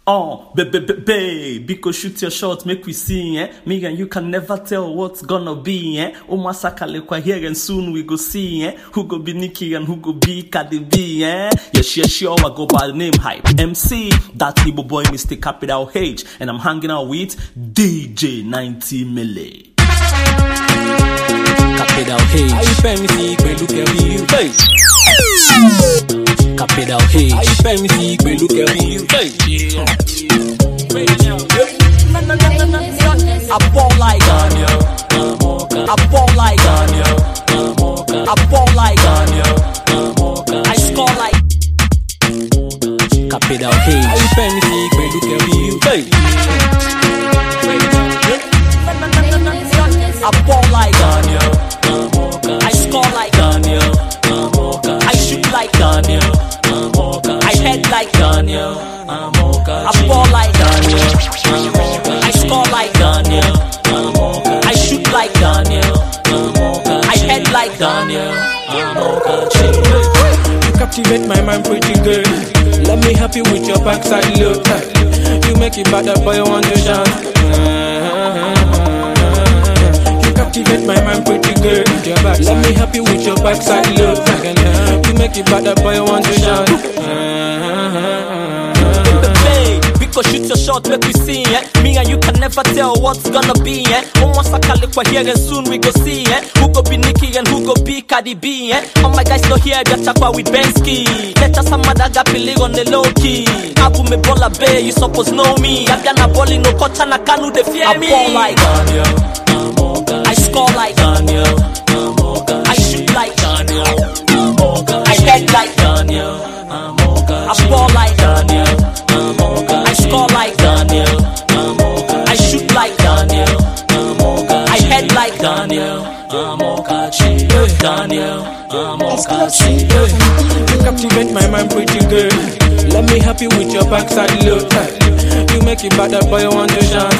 Oh, baby, go shoot your shot, make we see, eh? Me and you can never tell what's gonna be, eh? Omasakale kwa here and soon we go see, eh? Who go be Nicki and who go be Cardi B, eh? Yes, sure, I go by the name Hype MC, that Igbo boy Mr. Capital H, and I'm hanging out with DJ 90 Milli. Capital H. MC, look at me, hey. Capital H. MC, look at me, hey. I fall like Daniel. I fall like Daniel. I fall like Daniel. I score like Capital H. MC, look at me, hey. I fall like Daniel. I score like Daniel. I shoot like Daniel. I head like Daniel. I fall like Daniel. I score like Daniel. I shoot like Daniel. I head like Daniel. You captivate my mind pretty good. Let me help you with your backside look. You make it better, boy, you want to shine. Captivate my mind pretty good. Let me help you with your backside look. You make it better, boy, you want to shine. Because shoot your shot, make we see, eh? Me and you can never tell what's gonna be, eh? Omasakale kwa here and soon we go see, eh? Who go be Nicki and who go be Cardi B, eh? All my guys know here, got chakwa with Bensky. Let us some other pili on the low key. Abu me bola bay, you suppose know me. I've done a bowling, no kocha na kanu, they fear me. I fall like Daniel. I score like Daniel. I shoot like Daniel. I head like Daniel. I fall like Daniel. I score like Daniel. I shoot like Daniel. I head like Daniel. Daniel. You captivate my mind pretty good. Let me help you with your backside look. You make it better, boy, you want to shine.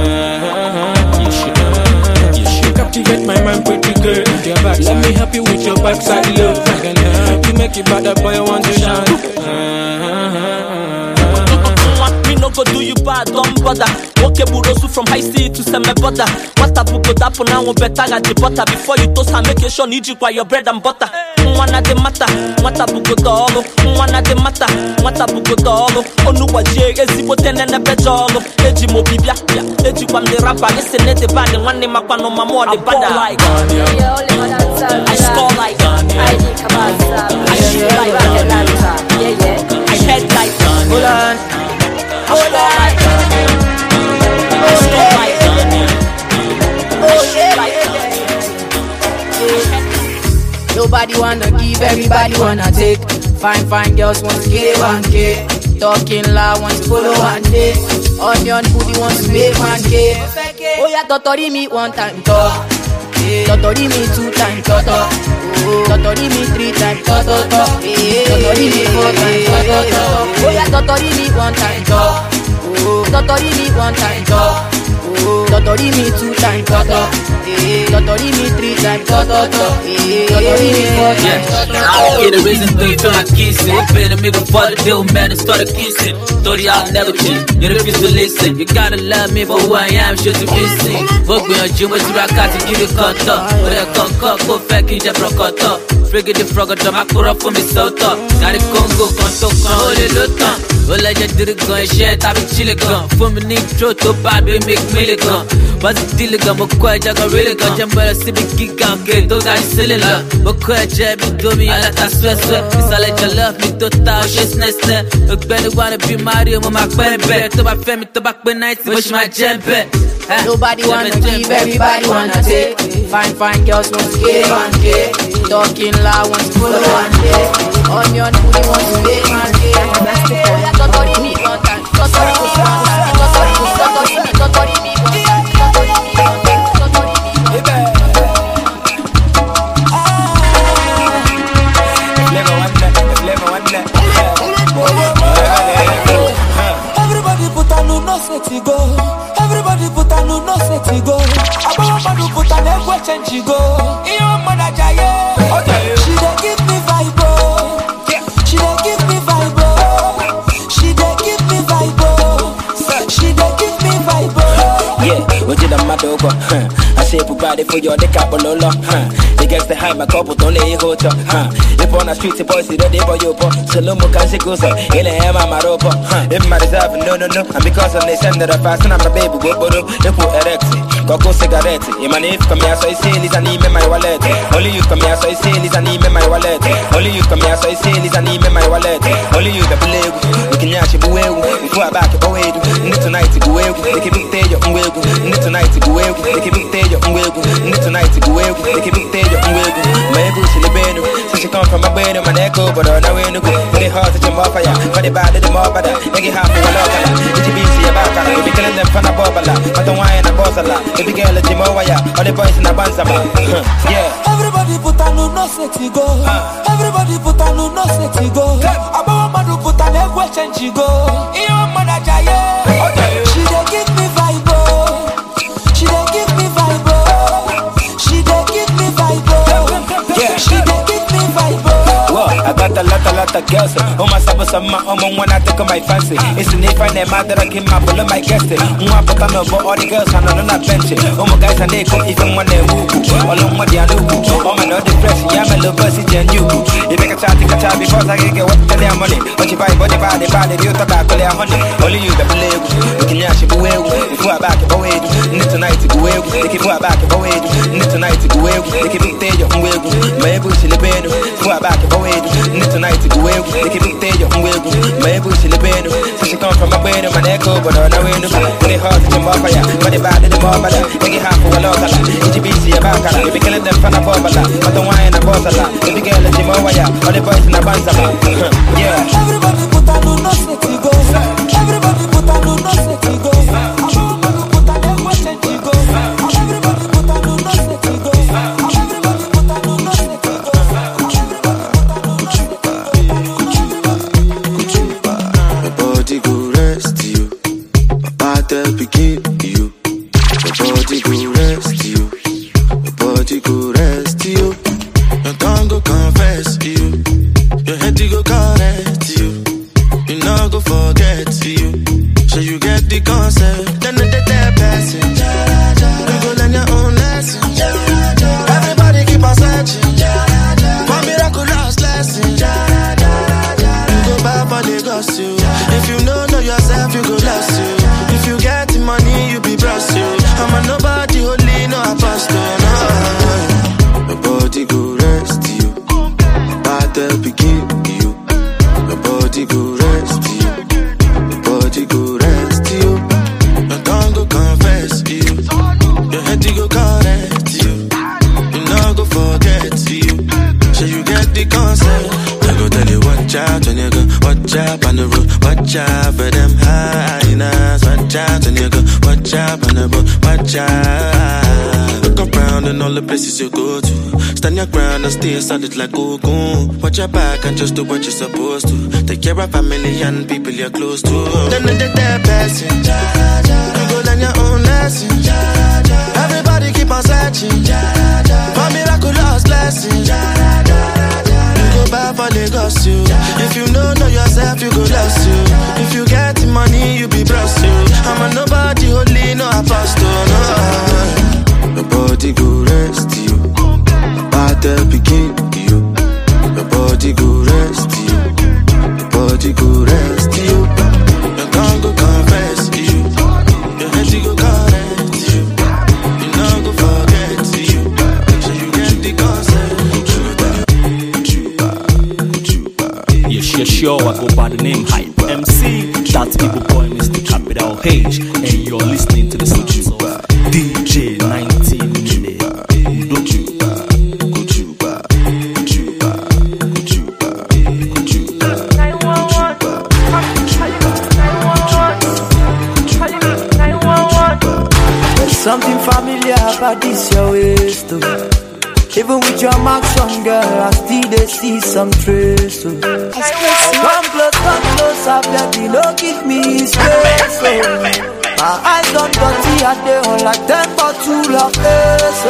Captivate my mind pretty good. Let me help you with your backside look. You make it better, boy, you want to shine. Me no go do you bad, don't bother. Okay, burosu from high city to semi border. What a book that for now better at the butter. Before you toast and make sure need you by your bread and butter. One at the matter, what a book dog. One at the matter, what a book dog. Onu wa je eziboten and a bedog. Eji mo bibia, eji kwam the rapper. Listen to the bag and one name up on my more the bad like Daniel. I score like Daniel. I shoot like Daniel. I head like Daniel. I score like Daniel. I score like Daniel. I shoot like Daniel. Nobody wanna give, everybody wanna take. Fine girls want to get 1K. Talking loud, want to follow one day. Onion booty want to make 1K. Oh yeah, totori me one time, talk. Totori me 2 times, talk. Totori me 3 times, talk. Totori me 4 times, talk. Oh yeah, totori me 1 time, talk. Totori me 1 time, talk. Totori me 2 times, talk. Totori me 3 times, talk. Totori me 4 times, talk. Get a reason to feel like kissing. Better make a father deal, man, and start kissing. Thought y'all never cheat, you refuse to listen. You gotta love me for who I am, sure to be seen. Work with your gym, but you rock out to give you cut up. But I can't cut, go back in your frog cut up. Frigate the frog up, I could up for me so tough. Got it Congo, can't talk, hold it look up. Well, I just did it gun, shit, I be chilling gun. For me, need throw to baby, make me gun. Was it deal gun, but quite I got really gun. Jump by a civic kick out, get those guys selling love. But quite jab, do me, I let us sweat. It's all like you love me, to touch, she's nice. Look better, wanna be Mario, my baby. To my family, to back when nights, wish my jump. Nobody wanna give, everybody wanna take. Fine girls want to get 1K. Talking loud, want to follow 1K. Onion booty want to make 1K. Totori me 1 time, totori me 1 time, totori me 1 time, totori me 1 time, totori me 1 time, totori me 1 time. Everybody put a new no set to go. Everybody put a new no set to go. Everybody put a new question to go. Your mother jaye. She dey give me vibe. She dey give me vibe. She dey Ojila Madogo, I shape a body for your deck up Lolo, they get the high my couple don't they hotel, if on a street the boys see the day for you, Salomo Kanshikusa, in a hammer Maropo, if my reserve, no, and because of they send that I pass and I'm a baby, they put erecti, Coco cigarette, in my name come here, so I say, Lisa, need my wallet, only you come here, so I say, Lisa, need my wallet, only you come here, so I say, Lisa, need my wallet, only you the believe, we can yash it away, before I back it away, tonight to go away, they can be there, your own way, tonight to go away, they can be there, your own way, tonight to go away, they can be there, your own way, my bush in the bed, so she come from my brain, my echo, but on our way to go, when they hard to jump off fire, for the bad, the more bad, they get half of a lot, it's a busy about, you'll be killing them from a bobala, but the wine and boss a lot, if you get a Jimowaya, all the boys in a banzama, yeah. Everybody put a no sexy go, everybody put a no sexy go, about madu put a leg watch and she go, even manager, she dey give me vibe, she dey give me vibe, she dey give me vibe, she dey give me vibe. I got a lot of girls. Oh my summer, when I take on my fancy. It's an if I name that I came up with my guest. More put on all the girls and on that bench. Oh my guys, and they come even when they move. All on what they are doing. Oh my no depression, yeah, my little pussy, and you. You make a child, because I can get what their money. But you buy body, you tobacco, their honey. Only you that believe. You can yash it away. If you are back away, need tonight to go away. They keep back away. Need tonight to go away. They keep there, your own way. My bush in the bed. If you are back away. Need tonight to go away, they keep it there, your own way. My bush in the bed, so she come from my brain and my echo, but on our way to go. When they hard to jump off fire, but they bad in the more bad, they get half of a lot, it's a busy about color, they be killing them from a bobala, but the wine and boss a lot, they be girl at Jimowaya, all the boys in a banzama, yeah. Everybody put a no sexy go, everybody put a no sexy go, everybody put a leg watch and she go, everybody put a no sexy go, everybody put a no sexy go. Go rest you, my body begin you. Your body go rest you, your body go rest you. Your tongue go confess you, your head go correct you. You know go forget you, so you get the concept. Then the passing, you go learn your own lesson. Everybody keep on searching for miraculous lessons. You go back for Lagos you. If you know yourself, you go lost you. If you get the money, you be blessed you. I'm a nobody, holy, no apostle, no. Your body go rest you, body begin you. Your body go rest you, your body go rest you. Your tongue go confess you, your head go correct you. You know go forget you, so you get the concept. I go tell you watch out when you go, watch out on the road, watch out for them hyenas, watch out when you go, watch out on the road, watch out. Look around and all the places you go to, stand your ground and stay solid like cocoon. Watch your back and just do what you're supposed to. Take care of family and people you're close to. Then they're passing, you go learn your own lesson. Everybody keep on searching for miraculous blessings. Bad for Lagos you. If you know yourself, you go lost you. If you get the money, you be blessed you. I'm a nobody, holy, no apostle, no. Your body go rest you, body begin you. Your body go rest you, your body go rest you. Your tongue go confess you, your head go correct you. You know go forget you, so you get the concept. Yes, sure, I go by the name Hype MC. That's people boy, Mr. Capital H. And you're listening to the sounds of DJ 19 Minute. There's something familiar about this your waist too. Even with your marks on, girl, I still they see some trace. Come close, I beg you, don't give me space. My eyes on dirty, and they on like 10 bottles of ace.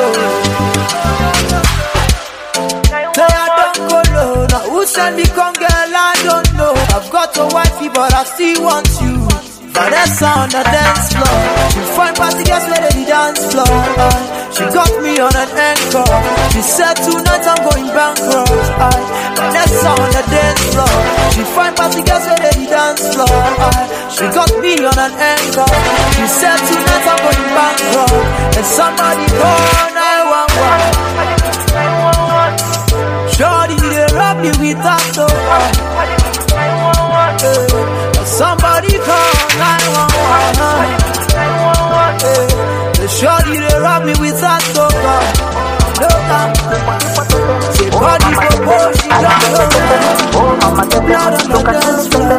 Say I don't go low, now who send me come, girl, I don't know. I've got a wifey, but I still want you. Vanessa on the dance floor, you find party girls where they dance floor. She got me on an anchor. She said tonight I'm going bankrupt. Vanessa on the dance floor. She find party girls where they dance floor. She got me on an anchor. She said tonight I'm going bankrupt. And somebody call 911. Shorty, they rob me with that door. Somebody call 911. The shorty, they rob me with that door. Say body propose, she don't blood on the dance floor.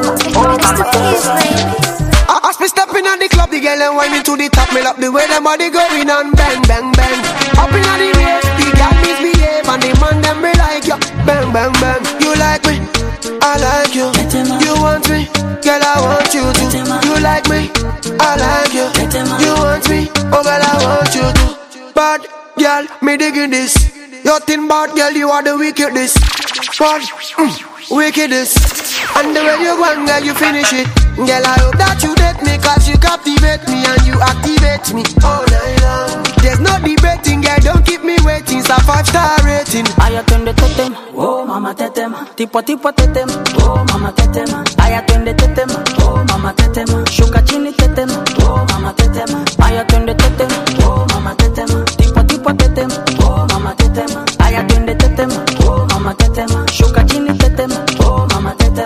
As me stepping on the club, the girl and wine me to the top. Me love the way them body going on, bang, bang, bang. Up in the race, the girl misbehave and the man them be like you, bang, bang, bang. You like me, I like you. You want me, girl I want you to. You like me, I like you. You want me, oh girl I want you to. Bad girl, me digging this. You thin bad girl, you are the wickedest. Bad, wickedest. And the way you go and girl, you finish it. Girl, I hope that you date me, cause you captivate me and you activate me all night long. There's no debating, girl, don't keep me waiting. It's a 5-star rating. I attend the tetem, oh mama tetem. Tipo tetem, oh mama tetem. I attend the tetem, oh mama tetem. Shuka chini tetem, oh mama tetem. I attend the tetem, oh mama tetem. Tipo tetem, oh mama tetem. I attend the tetem, oh mama tetem. Shuka chini tetem, oh mama tetem.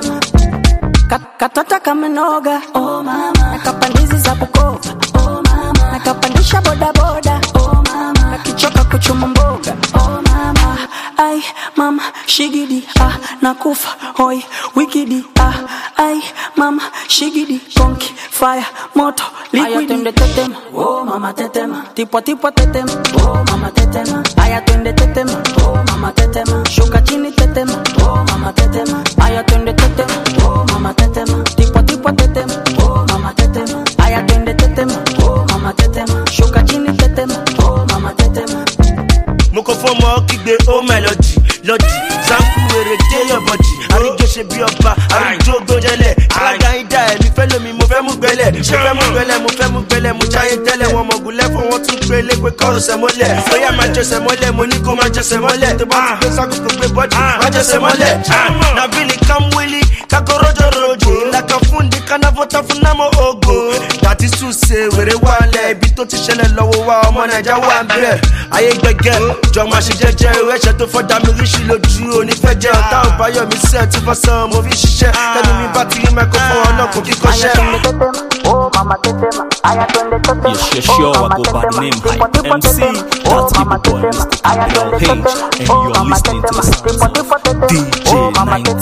Katota kamenoga, oh mama. Nakapandizi za Bukova, oh mama. Nakapandisha boda boda, oh mama. Nakichoka kuchuma mboga, oh mama. Ay mama, shigidi, nakufa, hoi, wikidi, ay mama, shigidi, konki, fire, moto, liquidi. Ayatende tetem, oh mama tetem. Tipo tetem, oh mama tetem. Ayatende tetem, oh mama tetem. Shuka chini tetem, oh mama tetem. Ayatende tetem, oh mama tetem. Tipo tetem, oh mama tetem. Ayatende tetem, oh mama tetem. Shuka chini tetem, oh mama tetem. Moko fomo kigbe o melody, lodi. Zanku were dey your body. Arijo se bi oba, arijo gbojele. Alaga ida e mi fẹ́ lómi, mo fẹ́ mú gbẹ́lẹ̀. Mo fẹ́ mú gbẹ́lẹ̀, mo jáyé tẹ́lẹ̀. Wọ́n mọ̀ gúnlẹ̀ fún wọn tún gbé lé pé kọ́ ọ̀sẹ̀ mọ́lẹ̀. Bóyá máa jẹsẹ̀ mọ́lẹ̀, mo ní kó máa jẹsẹ̀ mọ́lẹ̀. Tó bá ti gbé sáko tó gbé bọ́dì, máa jẹsẹ̀ mọ́lẹ̀. Nabili kamwili, kakorojo rojo. Ìlàkà fún di kánáfọ́tà fún námọ̀ ogo. Dàtí sùn ṣe wèrè wálẹ̀. Ibi tó ti ṣẹlẹ̀ lọ́wọ́ wa, ọmọ Nàìjà wà ń bẹ̀. Ayé gbẹ̀gẹ̀, jọ máa ṣe jẹ́jẹ́. Ẹ̀ṣẹ̀ tó fọ́dà mi ríṣì lójú onífẹ́jẹ́. Ọ̀tá ò bá yọ mi sẹ́ẹ̀ tí fọ́sán mo fi ṣiṣẹ́. Tẹ́lẹ̀ mi bá ti rí microphone ọlọ́kùn kíkọ́ṣẹ́. Yes, sure, I go by the name Hype MC. That's people boy, Mr. Capital H, and you're listening to the sounds of DJ 19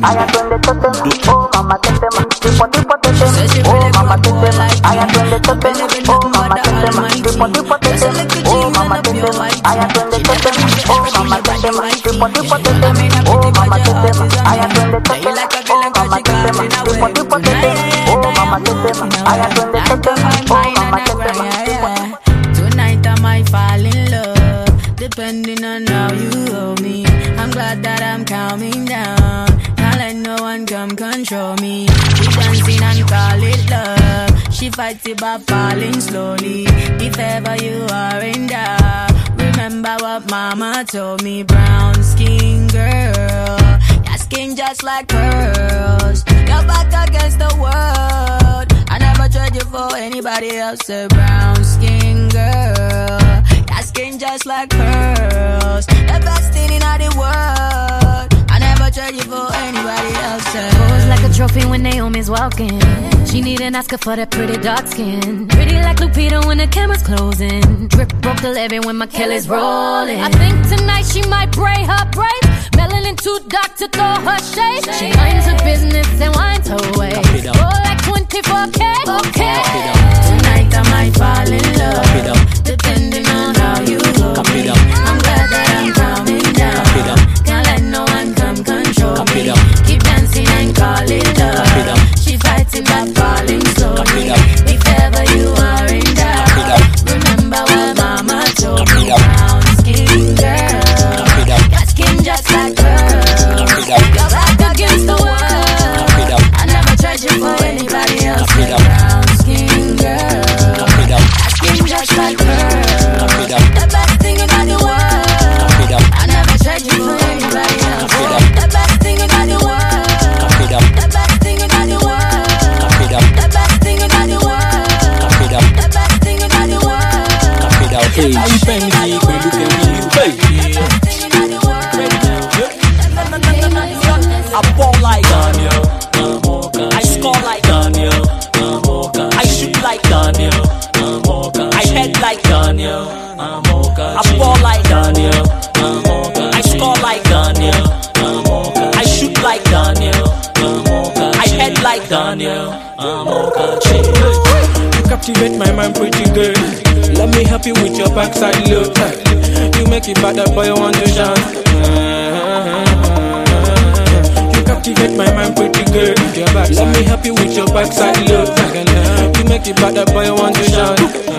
Tonight I might fall in love, depending on how you hold me. I'm glad that I'm calming down. Can't let no one come control me. She dancing and call it love. She fights it by falling slowly. If ever you are in doubt, remember what mama told me. Brown skin girl, your skin just like pearls. Your back against the world. I never trade you for anybody else. A brown skin girl, your skin just like pearls. The best thing in the world. I never trade you for anybody else. Pose like a trophy when Naomi's walking. She need an Oscar for that pretty dark skin. Pretty like Lupita when the camera's closing. Drip broke the levy when my Kelly's rolling. I think tonight she might braid her braids. Melanin too dark to throw her shade. She minds her business and winds her ways. Roll like 24K. Okay. Tonight I might fall in love, depending on how you hold me. I'm glad that I'm calming down. Can't let no one come control me. Keep dancing and call it love. She fights it by falling slowly. If ever you are in doubt, remember what mama told me. Brown skin girl, your skin just like pearl. Your back against the world. I never tried you for anybody else. Brown skin girl, your skin Hey, I ball like Daniel, I score like Daniel, I shoot like Daniel, I head like Daniel, I ball like Daniel, I score like Daniel, I shoot like Daniel, I head like Daniel. You captivate my mind pretty good. Let me help you with your backside look. You make it bad, that boy want to shout. You captivate my mind pretty good. Let me help you with your backside look. You make it bad, that boy want to shout.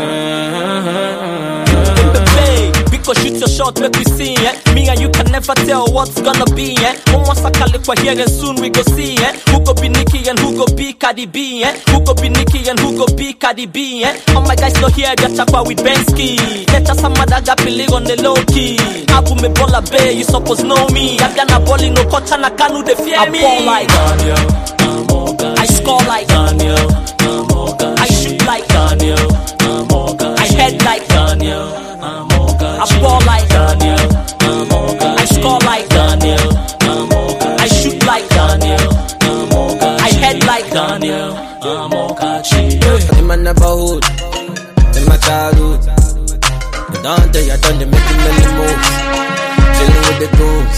Because shoot your shot, make we see, Me and you can never tell what's gonna be, Once I call it for here and soon we go see, Who go be Nicki and who go be Cardi B, Who go be Nicki and who go be Cardi B, All my guys know here, got chapa with Bensky. Get us some other gapili on the low key. Abu me bola bay, you suppose know me. I got a ball no kocha na kanu they fear me. I ball like Daniel, I score like Daniel, I shoot like Daniel, I head like Daniel, I ball like Daniel, I score like Daniel, I shoot like Daniel, I head like Daniel. In my neighborhood, in my childhood, I done they making many moves, chilling with the goons.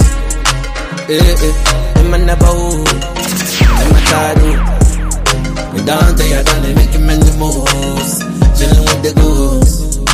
In my neighborhood, in my childhood, I done they making many moves, chilling with the goons.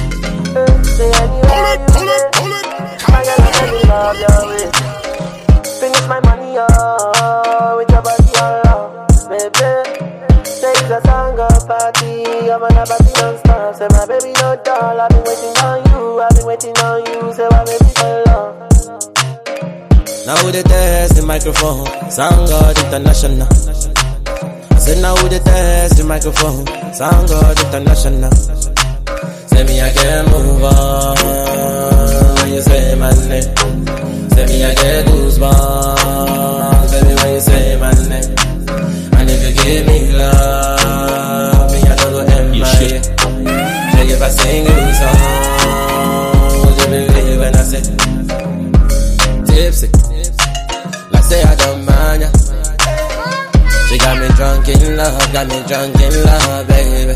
Pull it. Love your way. Finish my money, with your body all baby. Take a song up party, I'm on a party non-stop. Say my baby no doll, I've been waiting on you, say my baby so long. Now they test the microphone, Sound God International. I said now they test the microphone, Sound God International. Say me I can move on when you say my name. Say me I get goosebumps, baby, when you say my name. And if you give me love, me I don't go MIA. Say if I sing you song, would you believe when I say tipsy? Like say I don't mind ya. She got me drunk in love, baby.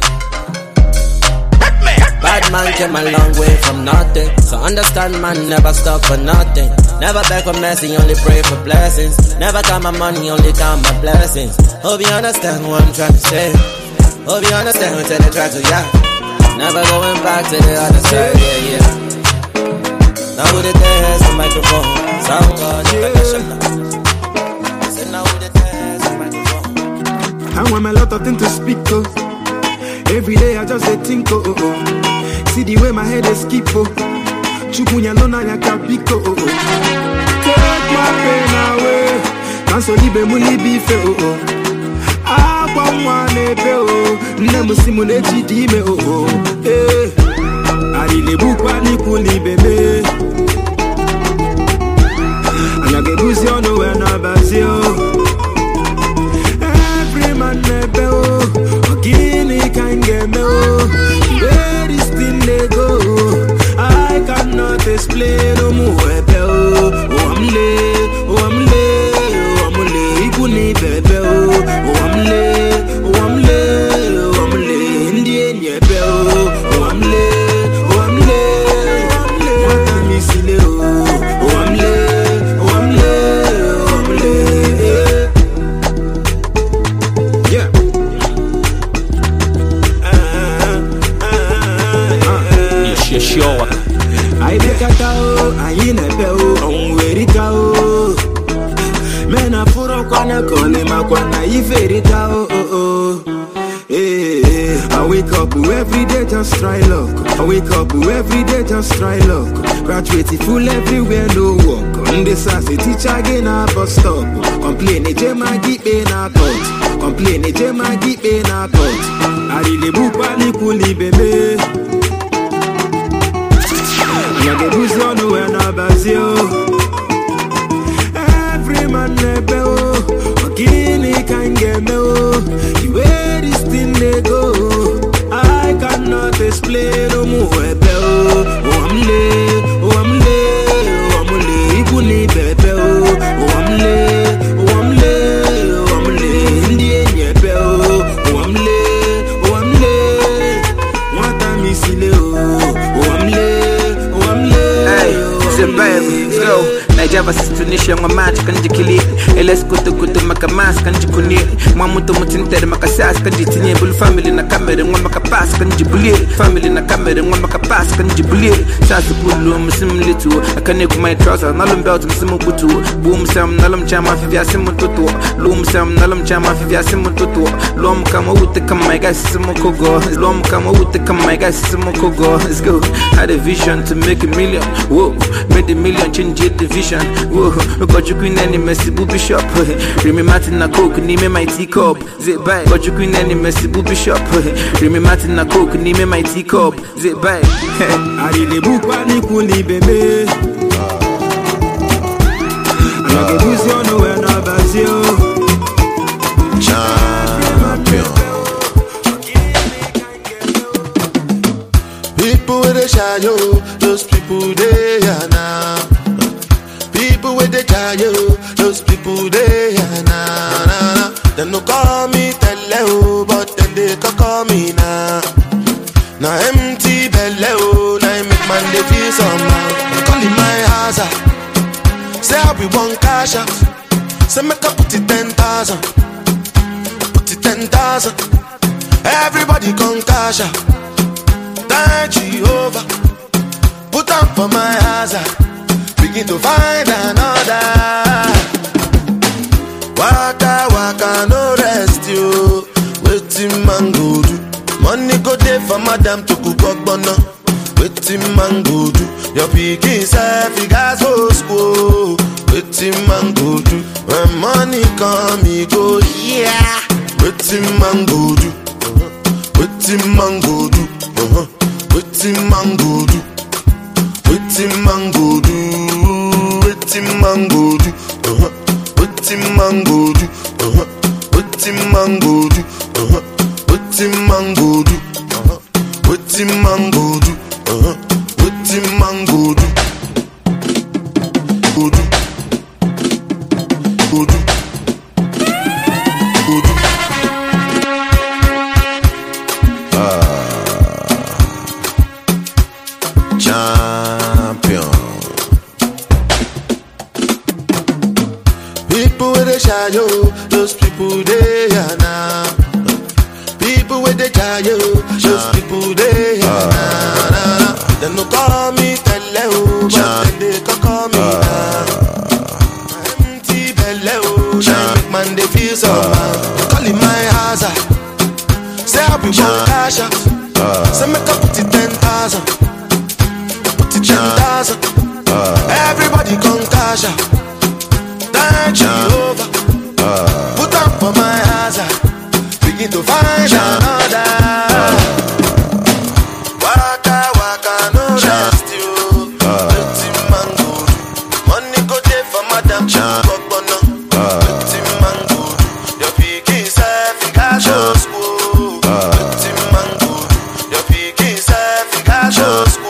Bad man came a long way from nothing. So understand man, never stop for nothing. Never beg for mercy, only pray for blessings. Never count my money, only count my blessings. Hope you understand what I'm trying to say. Hope you understand what they try to, yeah. Never going back to the other side, yeah. Now with the test the microphone, Sound God International. I said now with the test the microphone. I want a lot of things to speak to. Every day I just think, See the way my head is skip, Chukunya lona ya kapiko, Take my pain away, Cancel libe muli bife, I want Nemo simule chidime, Ari le bukwa ni kuli bebe, Anyage buzi ono wena bazio, Every man nebe, Guinea can get me, where this thing they go, I cannot explain no more. Oh, I'm late, Iguni bebe, oh, I'm late, Indian yeah bell, oh, I'm late, what time is it, oh, I'm late, yeah. Sure. I make a tao, I in a bell, on where it go. Men are for a corner, call him a corner, if it out. I wake up every day, just try luck. I wake up every day, just try luck. Graduate full everywhere, no work. On the sassy teacher again, I bus stop. Complain, Jema keep in a court. Complain, Jema keep in a court. I really book pali kuli baby. Every man nebe Guinea can get me where this thing they go, I cannot explain no more. share my match kanji kili eles kutu maka mas kanji kuni mamuto mutintere maka sas kanji tinye bul family na kamere ngwa maka pass kanji buli family na kamere ngwa maka pass kanji buli sas bulu musim litu akane ku my trouser nalum belt musim butu boom sam nalum chama fi vya sim tutu lum sam nalum chama fi vya sim tutu lom kama ute kama my guys sim kogo lom kama ute kama my guys sim kogo. Let's go. Had a vision to make a million. Whoa, made a million, change the vision. Whoa, got you queen any messy booby shop. Remy Martin na coke, name my teacup. Zip by. Got you queen any messy booby shop. Remy Martin na coke, name my teacup. Zip by. I did the book pani kuli baby. I get lose you nowhere na bazio. Champion. People with the shadow, those people they are now. People with the shadow, those people they are now. They no call me Teleo, but then they call me now. Now empty belly, now make man they feel somehow. Calling my house, say I be one cash out. Say make I put it 10,000, put it 10,000. Everybody come cash out. Thank Jehovah, put on for my hazard. Begin to find another. Waka waka no rest you. Waiting man go do. Money go there for madam to cook up bono. Waiting man go do. Your picking self you guys go school. Waiting man go do. When money come me go yeah. Waiting man go do. Waiting man go do. Waiting man go do. Waiting man go do. Waiting man go do. Waiting man go do. Waiting man go do. Waiting man go do. Waiting man go do. Waiting man go do. Go do. Go do. Go do. Champion. People with the shadow, those people they are now. People with the shadow, those people they are now. They no call me Teleo, but then they call me now. Empty belly, now make man they feel so bad. Calling my house, say I be one cash out. Say make I put it 10,000. 10,000. Everybody come cash out. Thank Jehovah, put up for my hazard. Begin to find another. Waka waka no rest you. Waiting man go do. Money go there for madam to go bono. Waiting man go do. Your picking self you got your school. Waiting man go do. Your picking self you got your school.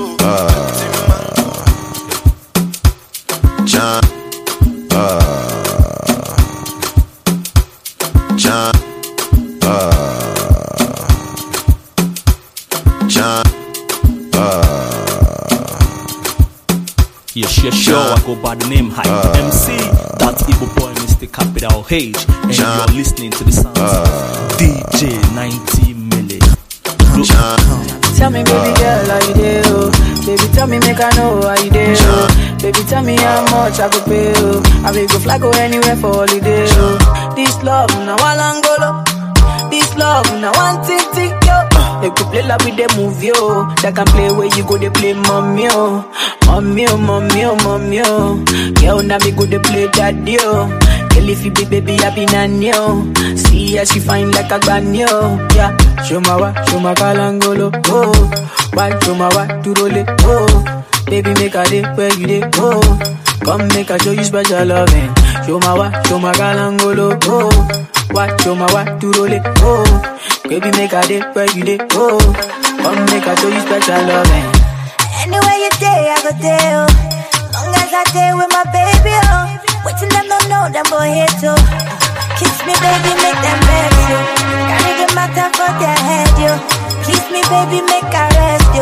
Sure, I go by the name Hype MC. That's Igbo Boy, Mr. Capital H. And you're listening to the sounds of DJ 90 Million. Tell me, baby girl, how you do? Baby, tell me, make I know how you do. Baby, tell me how much I go pay. I will go fly, go anywhere for holiday. This love, now one Angolo. This love, now one tick, yo. They could play like with the movie, yo. They can play where you go, they play mommy, yo. Mommy, oh, mommy, oh, mommy, oh. Girl, now me go, they play daddy, yo. Girl, if you be baby, I be nanny, yo. See how she fine like a granny, yo. Yeah, show my kalangolo, oh. Why, show my what to roll it, oh. Baby, make a day where you day, oh. Come make I show you special loving. Show my kalangolo, oh. What, show my what to roll it, oh. Baby, make a day where you day, oh. Come make I show you special loving. Anywhere you day, I go there, oh. Long as I day with my baby, oh. Wait till them don't know, them boy here too. Kiss me, baby, make them vex you. Gotta get my time for their head, you. Kiss me, baby, make I rest you.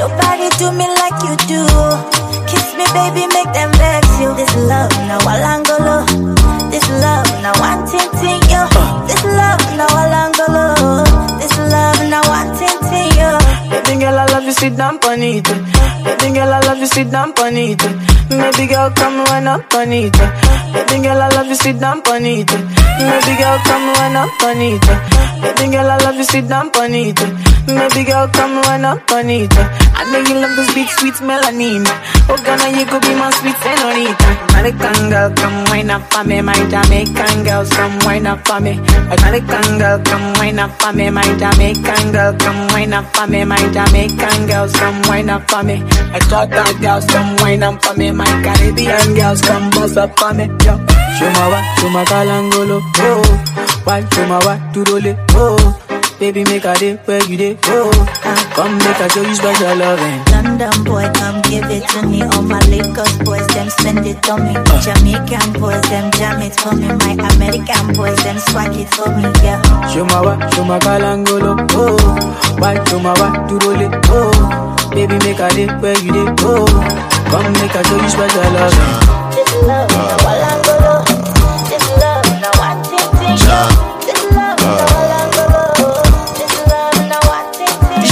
Nobody do me like you do. Kiss me, baby, make them vex you. This love, now Alangolo. This love, now one tinting you. This love, now Alangolo. This love, now one tinting you. Baby girl, I love you, sit down on it. Baby girl, I love you, sit down on it. Baby girl, come when up on it. Baby girl, I love you, sit down on it. Baby girl, come when up on it. Baby girl, I love you, sit down on it. Baby girl, come when up on it. I know you love this big sweet melanin. Oh, Ghana, you could be my sweet senorita. American girl, come wine up for me. My Jamaican girls, come wine up for me. American girl, come wine up for me. My Jamaican girl, come wine up for me. My Jamaican girls, come wine up for me. I thought that girls, come wine up for me. My Caribbean girls, come bust up for me. Yo. Show my kalangolo, oh. Why show my what to roll it, oh. Baby, make a day where you day, oh. Come make a show you special loving. London boy, come give it to me. All my Lagos boys, them spend it on me. Jamaican boys, them jam it for me. My American boys, them swag it for me, yeah. Show my kalangolo, oh. Why show my what to roll it, oh. Baby, make a day where you day, oh. Come make a show you special loving. This love, now Alangolo. This love, now one tinting you. This love, now Alangolo. This love, now one tinting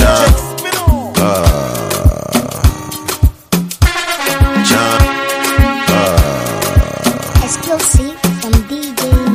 you. Exclusive from DJ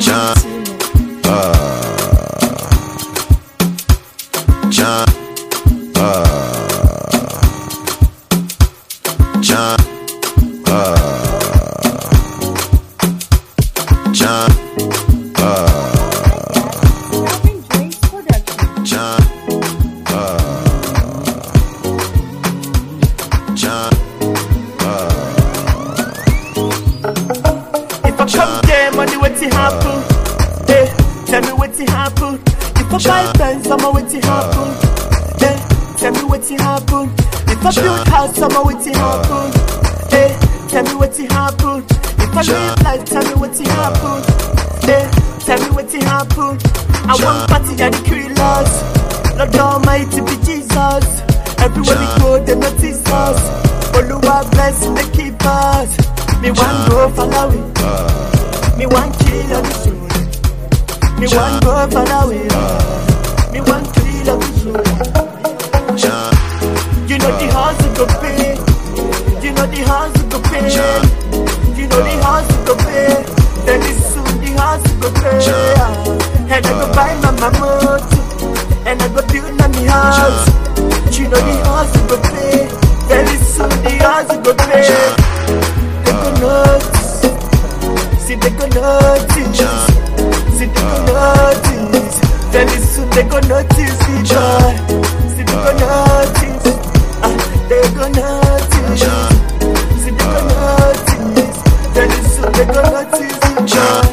Summer, what's it happen? Hey, tell me what's it happen. If I live life, tell me what's it happen. Hey, tell me what's it happen. I want party and killers. Lord Almighty be Jesus. Everywhere we go, they notice us. Oluwa bless the keepers. Me one go follow it. Me one kill on the show. Me one go follow it. Me one kill on the show. You know the hustle go pay. You know the hustle go pay. You know the hustle go pay. Very soon the hustle go pay. And I go buy my motor. And I go build my house. You know the hustle go pay. Very soon the hustle go pay. They go notice. See they go notice. See they go notice. Very soon they go notice the joy. See they go notice. They go notice. See they go notice. Very soon they go notice the joy.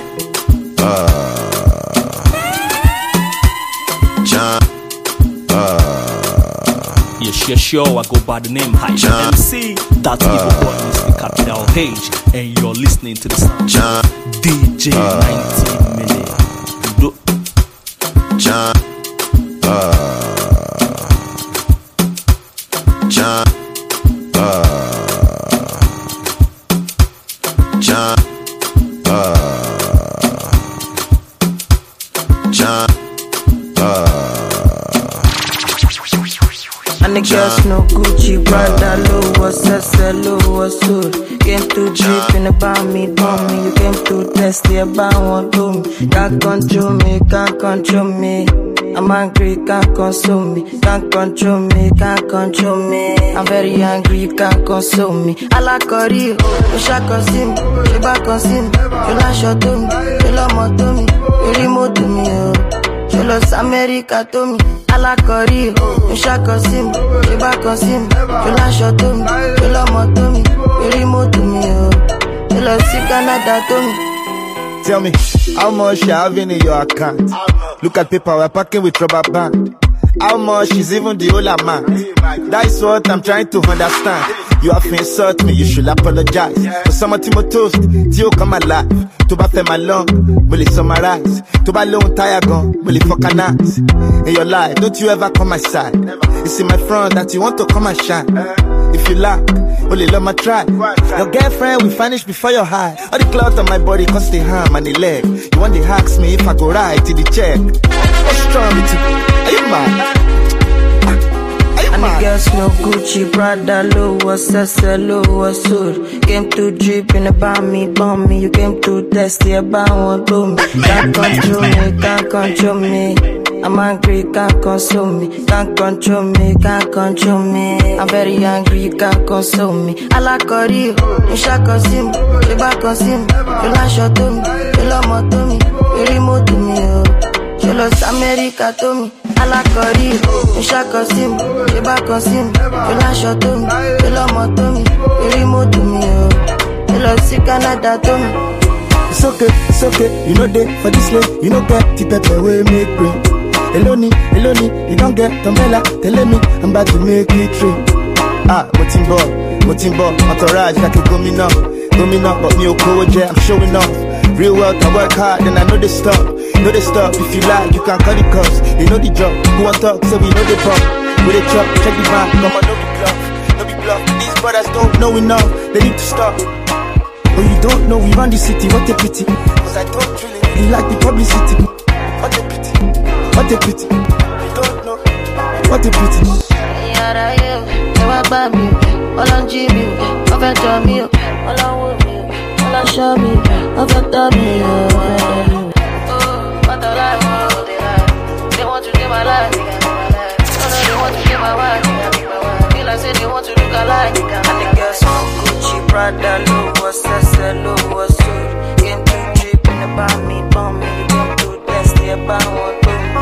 Yes, sure, I go by the name Hype MC. That's Evil Boy, Mr. Capital H. And you're listening to the sound DJ 19 Million. And the girls no Gucci, Prada, Louis, Louis, Soul. Came too deep in about me, bomb me. You came too testy about one to me. Can't control me, can't control me. I'm angry, can't console me. Can't control me, can't control me. I'm very angry, you can't console me. I like Cory, you shall consume. You back consume. You like shot to me. You love more to me. You remote to me, you love America to me. I like Cory, you shall consume. You back consume. You like shot to me. You love more to me. You remote to me, you love Canada to me. Tell me, how much you having in your account? Look at paper, we're packing with rubber band. How much is even the whole amount? That's what I'm trying to understand. You have to insult me, you should apologize. For someone to my toast, till come alive. To ba my long, will it summarize? To ba long tire gun, will it fuck an ass? In your life, don't you ever come my side? It's in my front that you want to come and shine. If you lack, only love my try. Your girlfriend will vanish before your eye. All the clout on my body cause the arm and the leg. You want to ask me if I go right to the check. What's wrong with you? Are you mad? And the girls no Gucci, Prada, Louis, Louis, Sur. Came to drip in about me, bomb me. You came to test the about one to me. Can't control me, can't control me. I'm angry, can't console me. Can't control me, can't control me. I'm very angry, you can't console me. I like you, you shall consume. You back consume. You like shot to me, you love more to me. You remote to me, you lost America to me. I like you, you shall consume. You back consume. You like shot to me, you love more to me. You remote to me, you lost Canada to me. It's okay, you know they for this way, you know get the pepper way make brain. Eloni, you don't get umbrella, telling me I'm about to make it true. Motimbo, entourage like a gomina, but me okay, I'm showing off. Real wealth, I work hard, and I know they stop. If you like, you can cut the cuffs. You know the job, who want talk, so we know the pop. With a chop, check the vibe, come on, no be bluff. These brothers don't know enough, they need to stop. Oh, you don't know, we run the city, what a pity. Cause I don't really like the publicity. What a pity. What a pity, you don't know. What a pity. Yara you, never buy me. All on Jimmy, over to me. All on with me, all on show me. Over to me. Oh, what a life, they want to live my life. They want to live my life. Feel like say they want to look alike. And the girls from Gucci, Prada, Louis, Sur. Came to drip in about me, bomb me. Came to test the about one.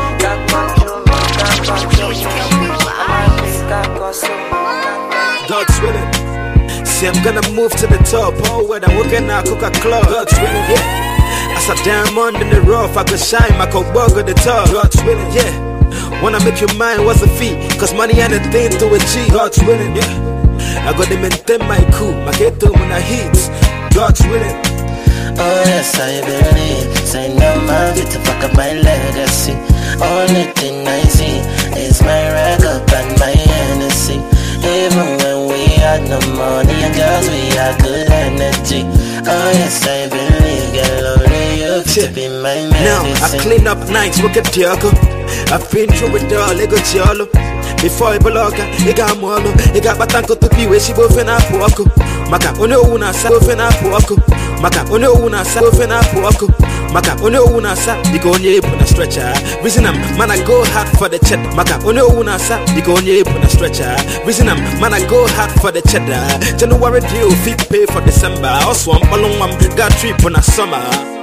God's willing. See, I'm gonna move to the top. Oh, when I'm working out, cook a club. God's willing, yeah. As a diamond in the rough, I could shine, I could bug at the top. God's willing, yeah. Wanna make you mine, what's the fee? Cause money ain't a thing to achieve. God's willing, yeah. I gotta maintain my cool, my get to when I hit. God's willing. Oh yes, I believe. Say no man fit to fuck up my legacy. Only thing I see is my record and my Hennessy. Even when we had no money and girls, we had good energy. Oh yes, I believe, girl, only you to be my medicine. Now, I clean up nights, look at Diego. I've been through it all, I got Yolo. Before I block, I got Molo. I got Batanko to be where she both in a poco. Maka, ono una sa, both in a poco. Maka, ono una sa, both in a poco. Maka, ono una sa, because you put a stretcher. Reason I'm, man, I go hard for the cheddar. Maka, ono una sa, because you put a stretcher. Reason I'm, man, I go hard for the cheddar. January deal, fit pay for December. Also, I'm along, got trip on a summer.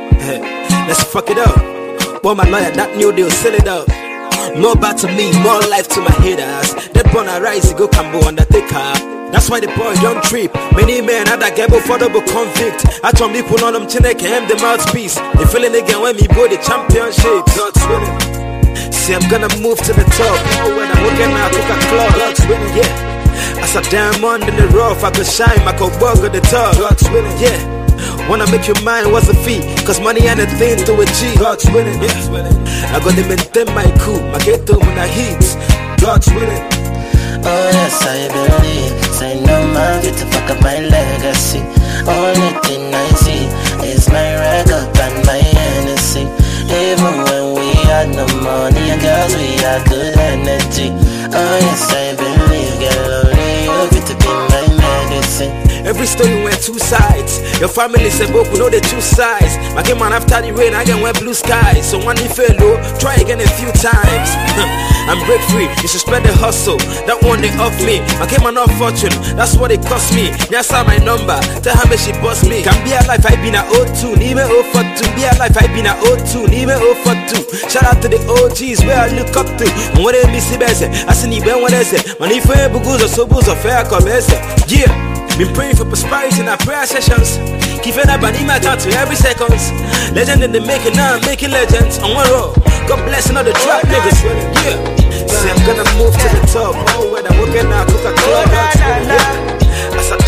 Let's fuck it up. Boy, my lawyer, that new deal, sell it up. More bad to me, more life to my haters. That born a rise, go Cambo Undertaker. That's why the boy don't trip. Many men had a gamble for double convict. I told me put on them chin, him the mouthpiece. They feeling again when me boy the championship. God's willing. See, I'm gonna move to the top. Oh, when I'm working out, cook a club. God's willing, yeah. As a diamond in the rough, I could shine, I could bug at the top. God's willing, yeah. Wanna make you mine, what's the fee? Cause money ain't a thing to achieve. God's willing, yeah. I gotta maintain my cool, my get to when I hit. God's willing. Oh yes, I believe. Say no man fit to fuck up my legacy. Only thing I see is my record and my Hennessy. Even when we had no money and girls, we had good energy. Oh yes, I believe, girl, only you fit to be my medicine. Every story went two sides. Your family said, "Book, we know the two sides." My game man after the rain, I can wear blue skies. So when you fail low, try again a few times. I'm break free, you should spread the hustle. That one they off me. My game man not fortune, that's what it cost me. Yes, I my number, tell her me she boss me. Can be a life I been a O2, need me 042. Be a life I been a O2, need me 042. Shout out to the OGs where I look up to. And what they miss the best, I see you when I say, man, if I bugus or sobos or fair comments, yeah. Been praying for prosperity in our prayer sessions. Keeping up an email count to every seconds. Legend in the making, now I'm making legends on one road. God bless another trap niggas. Yeah. See, I'm gonna move to the top. Oh, when I'm working now, cook a club. Yeah. As a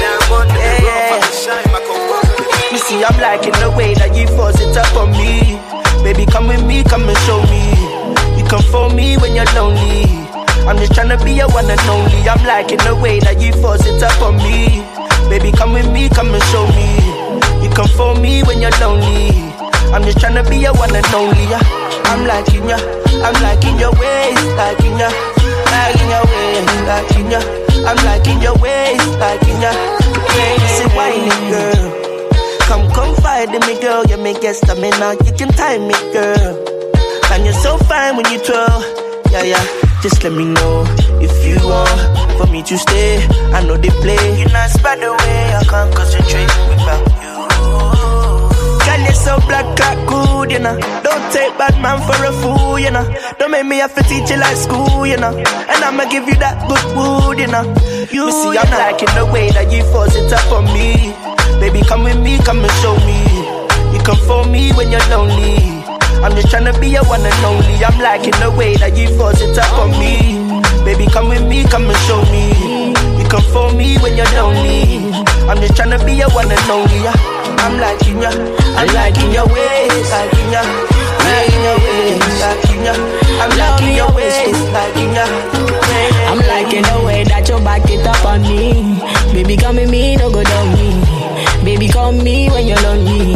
when you're lonely. I'm just tryna be your one and only. I'm liking the way that you force it up on me. Baby, come with me, come and show me. You come for me when you're lonely. I'm just tryna be your one and only. I'm liking ya, I'm liking your ways, liking ya, liking your ways, liking ya. I'm liking your ways, liking ya. Say whining girl, come confide in me girl. You make get stamina, you can time me girl. And you're so fine when you twirl, yeah. Just let me know if you want for me to stay. I know they play. You're not by the way, I can't concentrate without you. Girl, you're so black, like good, you know. Don't take bad man for a fool, you know. Don't make me have to teach you like school, you know. And I'ma give you that good wood, you know. You see, I'm liking the way that you force it up on me. Baby, come with me, come and show me. You come for me when you're lonely. I'm just tryna be your one and only. I'm liking the way that you force it up on me. Baby, come with me, come and show me. You come for me when you're lonely. I'm just tryna be your one and only. I'm liking ya, I'm liking your ways, liking ya, liking your ways, liking ya. I'm liking your ways, liking ya. I'm liking the way that you back it up on me. Baby, come with me, no go down me. Baby, come me when you're lonely.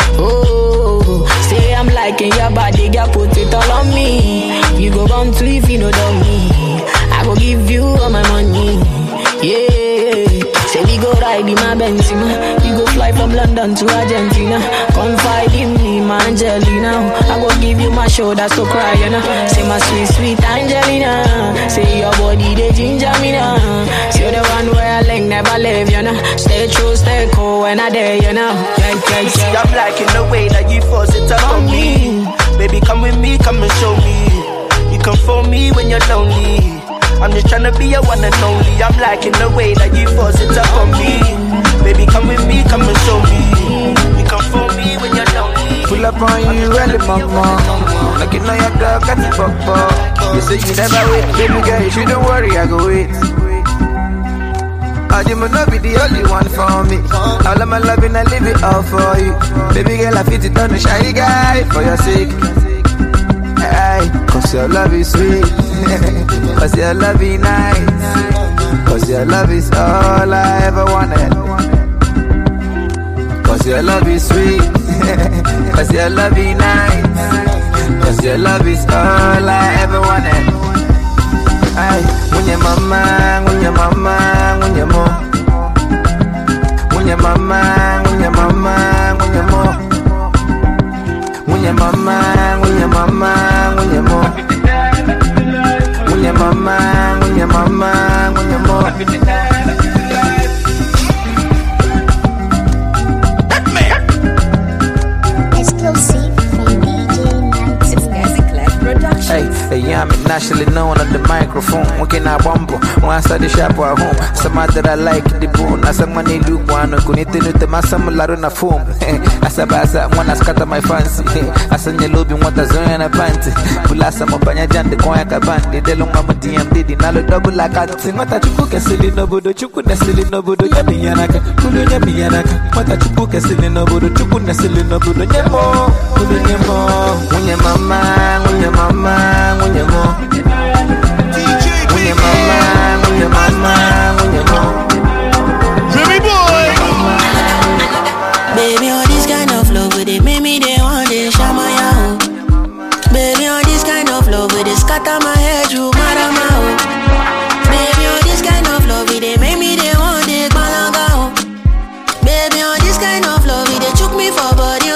Oh, say I'm liking your body, girl, put it all on me. You go run to if you know down me. I go give you all my money. Yeah, say we go ride in my Benzema. We go fly from London to Argentina. Confide in me, my Angelina. I go give you my shoulder so cry, you know. Say my sweet, sweet Angelina. Say your body, they ginger me now. Say the one where I like never leave, you know. Stay true, stay cool when I dare, you know. Yeah. See, I'm liking the way that you force it up on me. Baby, come with me, come and show me. You come for me when you're lonely. I'm just tryna be your one and only. I'm liking the way that you force it up on me. Baby, come with me, come and show me. You come for me when you're lonely. Pull up on you, really, mama. Like you know your girl got the fuck. You say you never wait, baby girl, you shouldn't worry, I go wait. I you must not be the only one for me. All of my loving, I leave it all for you. Baby girl, I fit it on the shy guy for your sake. Aye, cause your love is sweet. Cause your love is nice. Cause your love is all I ever wanted. Cause your love is sweet. Cause your love is nice. Cause your love is all I ever wanted. Aye, when your mama, when your mama, when your mom. When your mama, when your mama, when your mom. When your mama, when your mama, when your mom. When your mama, when your mama, when your mom. Exclusive from DJ Nights. It's Classic Productions. Hey, yeah, I'm nationally known on the microphone. When can I bumble? When I start the shop at home. Some that I like the bone. As someone in Luke, one couldn't tell the massam laruna foam. As a basa, one I scatter my fancy. As in your lobby, what a zone and a panty. Pulasa Mopanajan, the Koyaka band, the long mama DMD, the Nalo double like that. Sing what you cook a silly nobodo, Chukuna silly nobodo, Yamianaka, Kuluya Mianaka, what you cook a silly nobodo, Chukuna silly nobodo, Yamo, Kuluya. When your mama, when your mama, when your mom. When your mama, when your mama, when your mom. Jimmy boy. Baby, on this kind of love with it, make me they want it, shama ya. Baby, on this kind of love with it, scatter my head, you marama. Baby, on this kind of love with it, make me they want it, malanga. Baby, on this kind of love with it, choke me for body.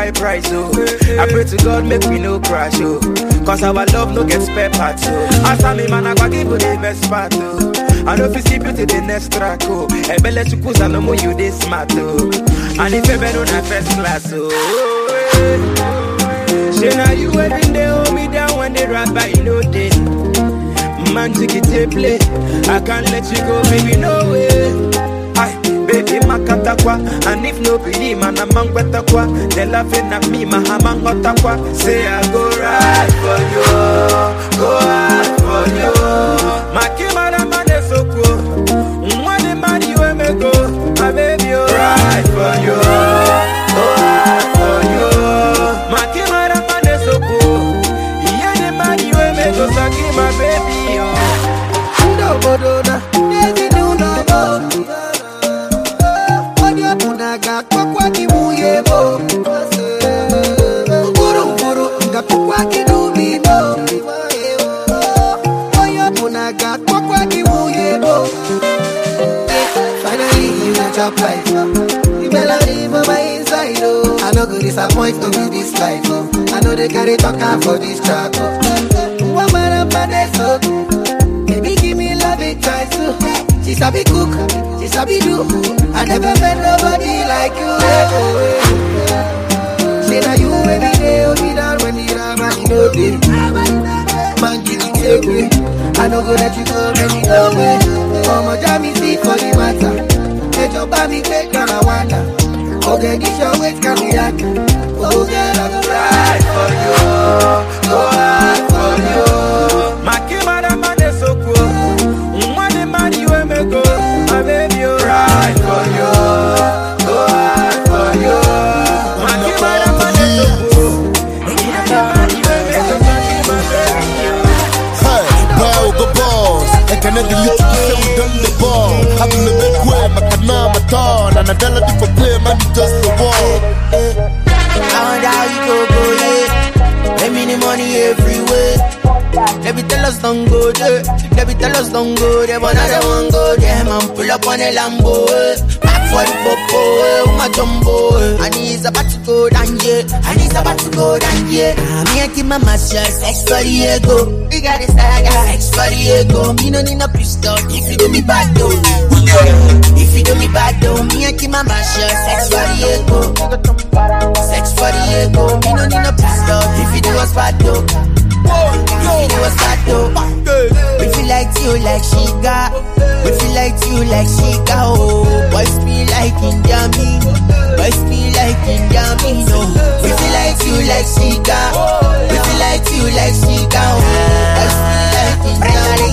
buy price, oh. I pray to God make we no crash, oh. Cause our love no get spare parts, oh. As I'm a man, I go give you the best part, oh. I know if you see beauty the next track, oh. Ebele chukusa no more you this smart, oh. And if you better on a first class, oh. Say now you waiting, they hold me down when they rap by no day. Man, take it to play. I can't let you go, baby, no way. Aye, baby, makatakwa. And if no believe, man, I'm on kwa. They laughing at me, my hamang hotakwa. Say I go right for you, go hard for you. Makimara mane soko, mwani mani we me go. My baby, right for you, go hard for you. Makimara mane soko, yene mani we me go. Saki my baby. Bodona, ezi nuna bo. Odia punaga kwa kibuye bo. Nguru nga kwa kidubi bo. Odia punaga kwa kibuye bo. Finally you got your life. You better live on my inside, oh. I no go disappoint to be this life, oh. I know they carry talking for this track, oh. One man up and they so. Give me love it twice too. She sabi cook, she sabi do. I never met nobody like you. Say now you every day, hold me down when you run, man, you know it. Man, give me take way. I no go let you go, many no way. Oh my jammy, see for the matter. Let your baby take on a wonder. Okay, this your weight, can we act? Oh girl, I go ride for you, go hard for you. My kimara man is so cool. Go, my baby, right for you, go hard for you. My kimara man is so cool. Hey, well, the balls. I can't let you say we done the ball. I'm in the big way, my canama torn. And I tell her to play, man, just the wall. I wonder how you go, yeah. Let me the money everywhere. Let me tell us don't go there. Let me tell us don't go there. But I don't want go there. Man, pull up on a Lambo. Back for the popo. My jumbo. And he's about to go down, yeah. And he's about to go down, yeah. Me and keep my master. Sex for the ego. We got this saga. Sex for the ego. Me no need no pistol. If you do me bad, though. If you do me bad, though. Me and keep my master. Sex for the ego. Sex for the ego. Me no need no pistol. If you do us bad, though. If you do us bad, though. We feel like you like Chica. We feel like you like Chica. Oh, boys feel like India me. Boys feel like India me. No, we feel like you like Chica. We feel like you like Chica. Oh, boys feel like India me.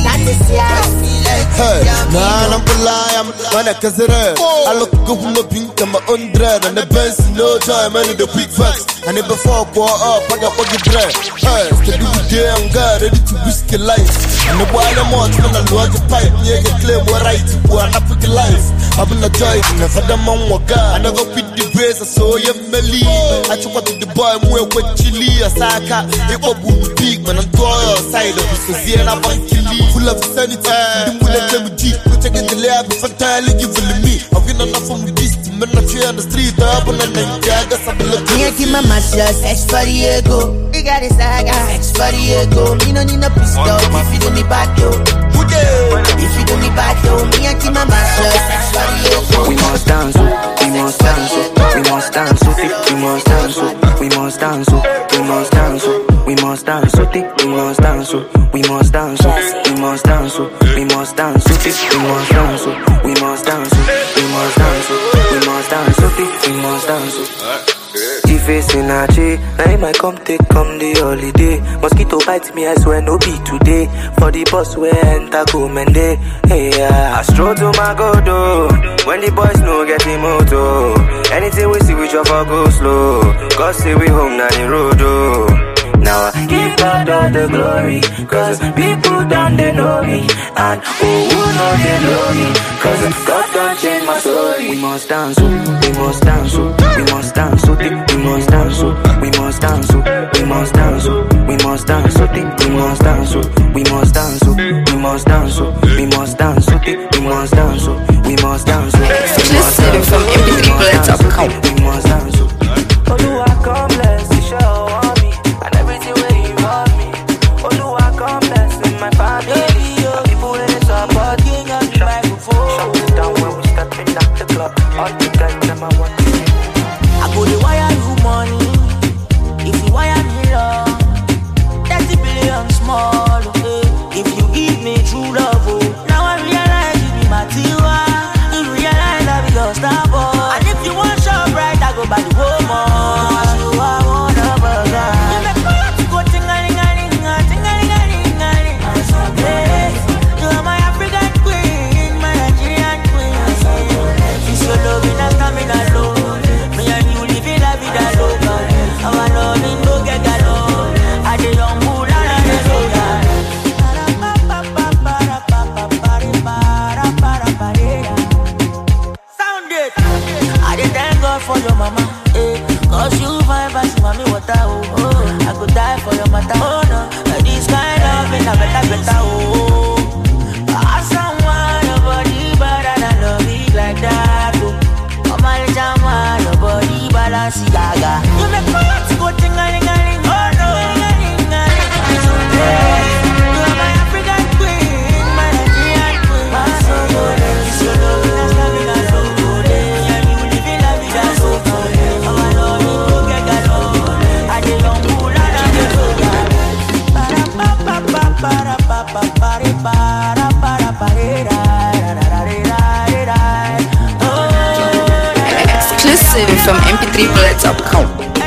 Hey, nah, I'm I'm a kazere. I look good from a pink and my own dread. And the best no time, and the quick facts. And if before go up, I got what you dread. Hey, the good day, I'm God, ready to risk your life. And the wild amount, when I load the pipe, yeah, get clear what right to go and African life. I'm in a joy, never the man walk out. I never quit the grace, I saw you Melly. I took out the boy, more with chili, a saka. It was big, man, I'm toy side of the Siena Bankili. Full of sanity, the bullet them deep. Taking the lab, entirely giving me. I've been enough from the beast, men not here on the street, up on the night. I guess I'm looking. My master, sex for the ego. We got this saga, sex for the ego. Me no need no pistol. If you do me bad, though. If you do me bad, though. Me and keep my master, sex for the ego. We must dance, we must dance, we must dance, we must dance, we must dance, we must dance, we must dance, we must dance, we must dance, we must dance, we must dance, we must dance, we must dance, we must dance, we must dance, we must dance. Face in a J, now might come the holiday. Mosquito bites me, I swear no be today. For the boss where enter go mende. Hey yeah, I stroll to my godo. When the boys no get the moto. Anything we see we drop or go slow. Cause say we home na the road oh. Now I give God all the glory. Cause people down they know me. And who know they know me. Cause God don't change my story. We must dance, we must dance, we must dance, we must dance, we must dance, we must dance, we must dance, we must dance, we must dance, we must dance, we must dance, we must dance, we must dance. Listen from MPTV.com. We must dance. more blessing my family. People who support king on the microphone. Shut it down when we stepping up the club. All the guys them I want to see. I go to wire you money. If you wire me love, 30 billion small. If you give me true love, now I realize you be my tiwa. You realize I be your star boy. And if you want shop right, I go by the woman. You are one of us. You make my heart go ting-a-ling-a-ling-a, ting-a-ling-a-ling-a-ling. You are my African queen, my Nigerian queen. You so love me, not stamina low. Me and you living la vida loca. Our love in no get alone. I dey young bull and I dey soda. Sound it. I dey thank God for your mama, cause you fine pass mommy water, oh. I could die for your matter, oh no. This kind of thing I better, oh. Someone your body bad and I love it like that, oh. Come on, jama, your body balance, gaga. You make my heart go ting-a-ling-a-ling, oh no. You are my African queen, my Nigerian queen. My soul, so love, that's coming as so good. And you living la vida so good. Oh, I love you, go get along. I dey young bull and I dey soda. Exclusive from mp3bullets.com.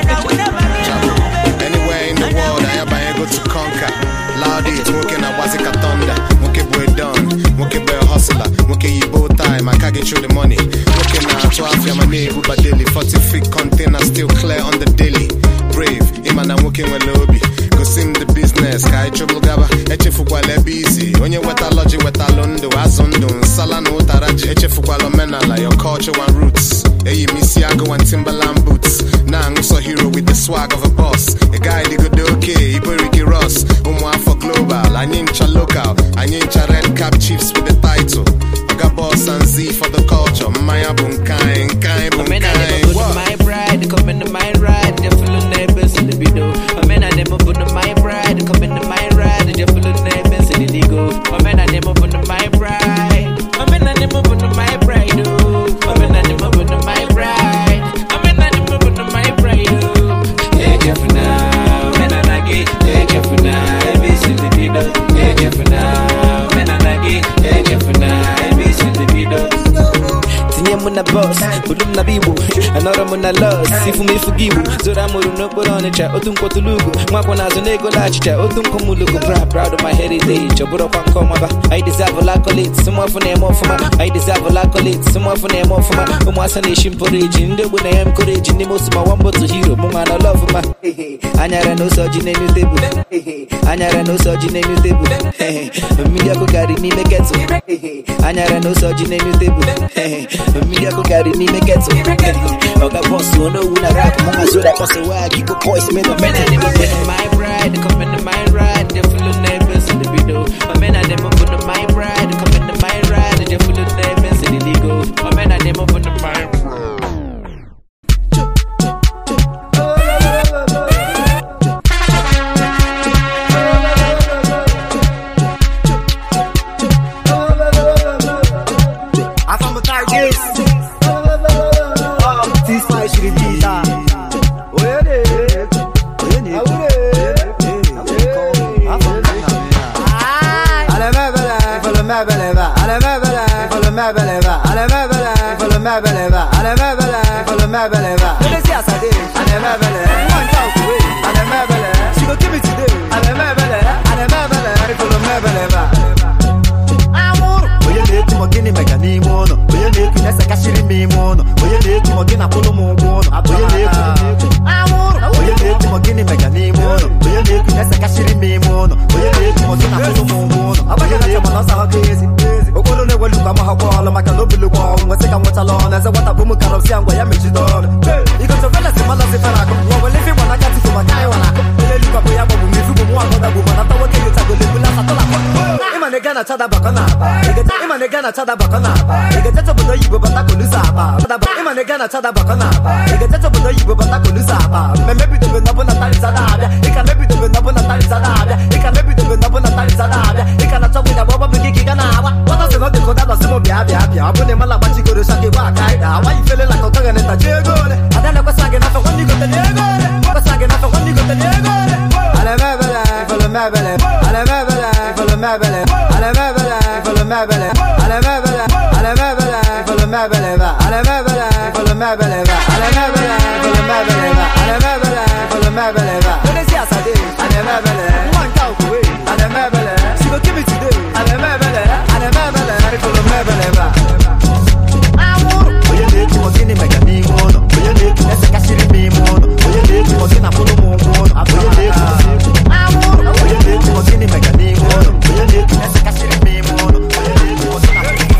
Anywhere in the world, I am able to conquer. Loud it, smoking a wazika thunder. Monkey boy done, monkey boy hustler. Monkey bow tie, I can't get you the money. Monkey now 12, I'm a neighbor, but daily 40 feet container still clear on the daily. Brave, him and I'm working with lobby. Go sim the business, kai trouble gaba. Eche fukwale busy. Onye weta logi weta londo, azondo. Sala no taraji. Eche fukwalo menala, your culture and roots. Eyi Misiago and Timberland boots. Now I'm also hero with the swag of a boss. A guy they go do okay, Ibo Ricky Ross. Umwa for global, Anyincha local. Anyincha red cap chiefs with the title. Oga boss and Z for the culture. Maya bunkai, kai bunkai. My bride, come into my ride. They're full of neighbors in the video. My man, I never put on my bride. Come into my ride. They're full of neighbors in the legal. My man, I never put on my bride. My man, I never put on my bride. My man, I never put on my bride. My man, I never put on my bride. Hey, careful now, man, I like it. Hey, careful now, every single video. Hey, careful now, man, I like it. Hey, careful now, every single video. Tinye muna boss, bulum na bibu. Anora muna loss, ifu me fugibu. Zora muru no poronicha, otum kotulugu. Mwako nazo nego lachicha, otum komulugu. Proud of my heritage, oburo pankomaba. I deserve all accolades, someone for name of my. I deserve all accolades, someone for name of my. Umwasa nation porridge, in the when I am courage, in the most of my one to hero. Mungana love my. Anyara no soji name table. Anyara no soji name table. Media go carry me make it so. Anyara no soji name table. Media go carry me make it so. Oga boss, you know when I rap, Munga Zoda pass a wag, you go boys, man, the men I never put on my bride, come into my ride, they're full of neighbors in the video. My men I never put on my bride, come into my ride, they're full of neighbors in the legal. My men I never put on my bride. Gana chada bakana ba. Ima ne gana chada bakana ba. Teto budo yibo bata kulusa ba. Ima ne gana chada bakana ba. Teto budo yibo bata kulusa ba. Maybe to no bona tali sada. Ika maybe to no bona tali sada. Ika maybe to no bona tali sada. Ika na chobina boba bigi gana wa. What does no de koda no simo bia. Abune mala bachi go shake ba kaida. Why you feeling like otaga neta jego? Adana kwa sange na for when you go to jego. Kwa sange na for when you go to jego. Ale mebele, follow mebele. Ale mebele, follow mebele. Ale mebele, follow mebele. Ale mebele, ale mebele, follow mebele. Ale mebele, follow mebele. Ale mebele, follow mebele. Ale mebele, follow mebele. When it's yesterday, ale mebele. One cow away, ale mebele. She go give it today, ale mebele. Ale mebele, follow mebele. Oye le tu mosini mega ni mono. Oye le tu ese kasiri ni mono. Oye le tu mosina polo mono. Oye le tu oye le tu mosini mega ni mono. Oye le tu ese kasiri ni mono. Oye le tu mosina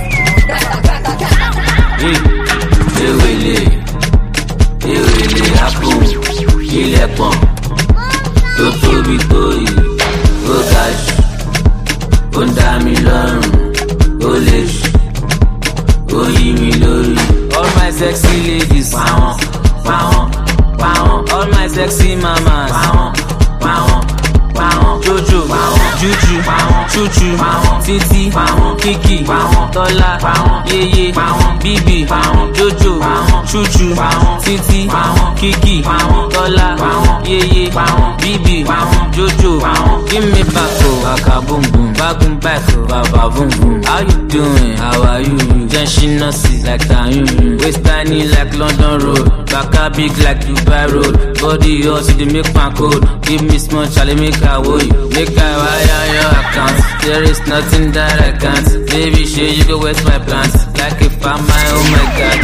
ewele apo ilẹ̀pọ̀n tó tóbi tó yìí ó ga jù ó ń dá mi lọ́rùn ó lè jù ó yí mi lórí. All my sexy ladies pàwọn all my sexy mamas pàwọn jojo juju chuchu titi kiki tọ́lá yeye bibi jojo chuchu titi kiki tọ́lá yeye bibi jojo. Give me back oh waka boom boom bagun back oh baba boom boom. How you doing? How are you? Jenshi nurse like Tayun. Waist tiny like London road. Baka big like Dubai road. Body hot you dey make my code. Give me small chale make I hold you. Make I wire your account. There is nothing that I can't. Baby sure you go waste my plans. Like if I'm my oh my god.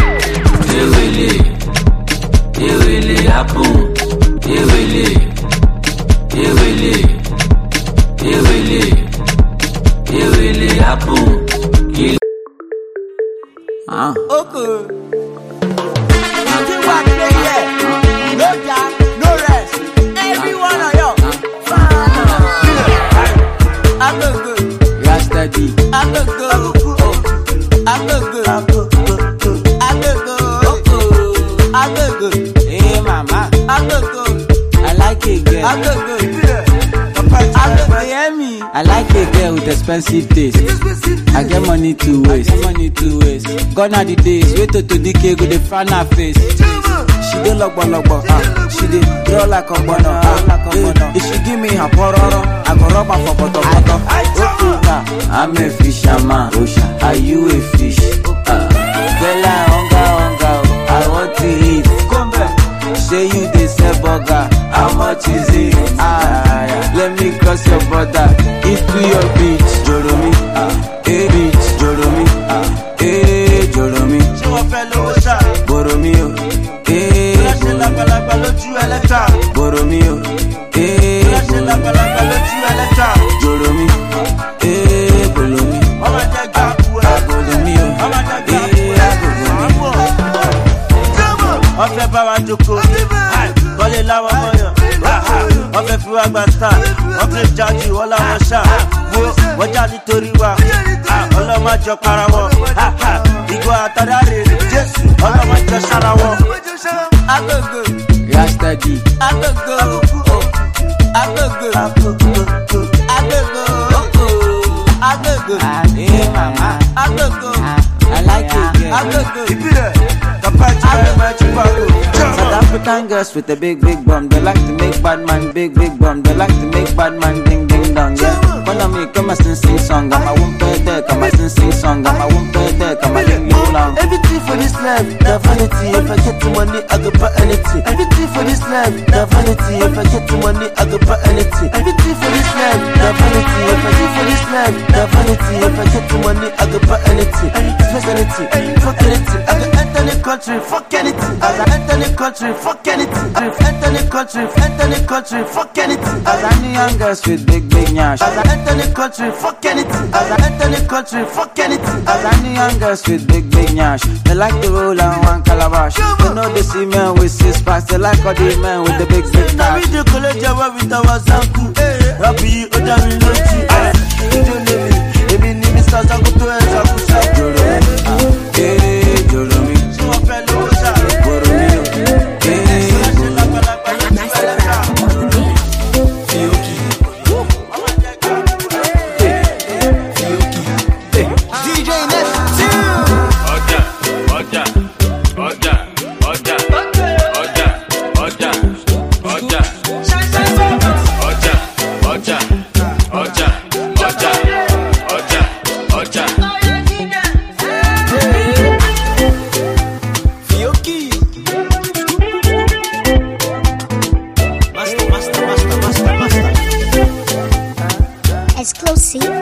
Ewele happen. Ewele happen. Okay. Nothing back there yet. No job, no rest. Everyone on yo. I look good. Rasta D. I look good. I look good. I look good. Hey mama. I look good. I like it girl. I look good. I like a girl with expensive taste. I get money to waste. Gone are the days. Wait till the cake with the front her face. She dey logbo. She dey draw like a bono. If she give me her pororo, I go rub her for bottom. I'm a fisherman. Are you a fish? Girl, I hunger. I want to eat. Say you dey sell burger. How much is it? Let me cross your border. Into your beach, Joromi. Beach, Joromi. Joromi. Boromio. Boromio. Joromi. Bolomi. Ọ̀fẹ́ bá wa jókòó, kọ́lé láwọn mọ́yàn. Ọ̀fẹ́ fi wá gba star, ọ̀fẹ́ jáde wọ́n láwọn ṣá. Wọ́n já nítorí wa, ọlọ́mọ jọ para wọn. Ìgò àtàdáre, Jésù, ọlọ́mọ jọ ṣára wọn. Agogo, Rasta D. Agogo, hey mama. Agogo, I like it girl. Agogo, South African girls with a big bum. They like to make bad man big bum. They like to make bad man ding dong. Yeah. Follow me, come and sing song. I'm a wumpe there, come and sing song. I'm a wumpe there, come and ding dong. Everything for this life, the vanity. If I get the money, I go buy anything. Everything for this life, the vanity. If I get the money, I go buy anything. Everything for this life, the vanity. If I get for this life, the vanity. If I get the money, I go buy anything. Space anything, fuck anything. I go enter the country, fuck anything. I go enter the country, fuck anything. Enter the country, fuck anything. As I need young girls with big nyash. As I enter the country, fuck anything. As I enter the country, fuck anything. As I need young girls with big nyash. They like to roll on one calabash. They know they see men with 6 packs. They like all the men with the big cash. Now we do college with our zanku. Rabbi, Odami Lochi. You don't know me.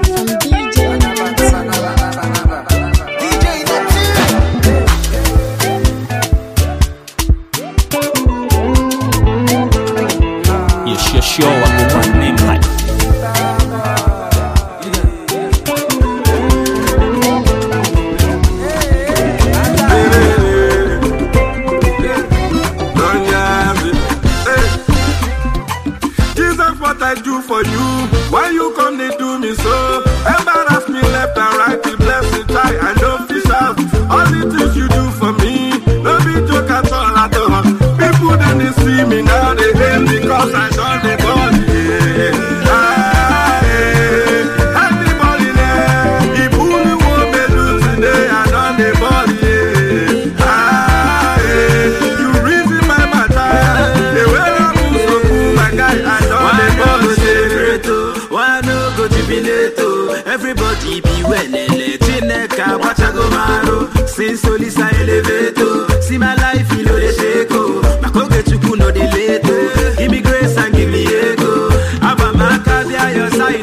from DJ Natsy. Yes, sure, I go one name high. What I do for you, why you come they do me so? Embarrass me left and right, the blessing try and don't fish out. All the things you do for me, no be joke at all at all. People then they see me now, they hate me cause I done the body. Everybody there, he pull me one me do today, I done the body. You reason my matter, the way I move so cool, my guy, I done. Everybody be well, Tineka, Wachagomaro, since Solisa Elevator. See my life, you know the shake, my coke to Kuno de Leto. Give me grace and give me ego. Abamaka, they are your side.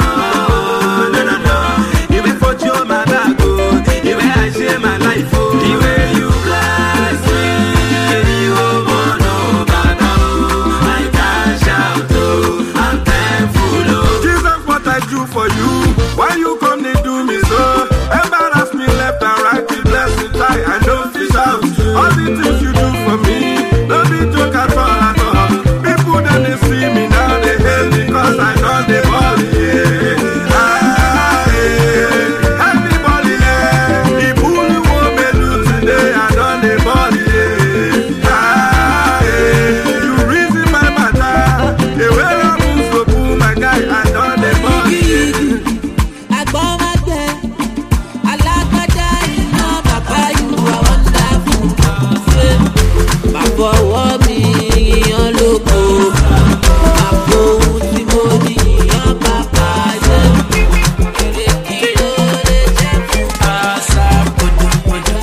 No. Even for Joe, my bag, the way I share my life, the way you bless me, you won't know, I can shout, I'm thankful. Jesus, what I do for you. Why you come they do me so? Embarrass me left and right, the blessing try and don't fish out. All the things you do for me, no be joke at all. People then they see me now, they hate me cause I done the body. Everybody there, he pull me one me do today, I done the body. You reason my matter, the way I move so cool, my guy, I done the body. Fọwọ́ mi yan lóko, àpò ohun tí mo ní yan bàbá jẹ́. Èrè kí ló lè jẹ́ fún àṣà gbọdọ̀gbọdọ̀.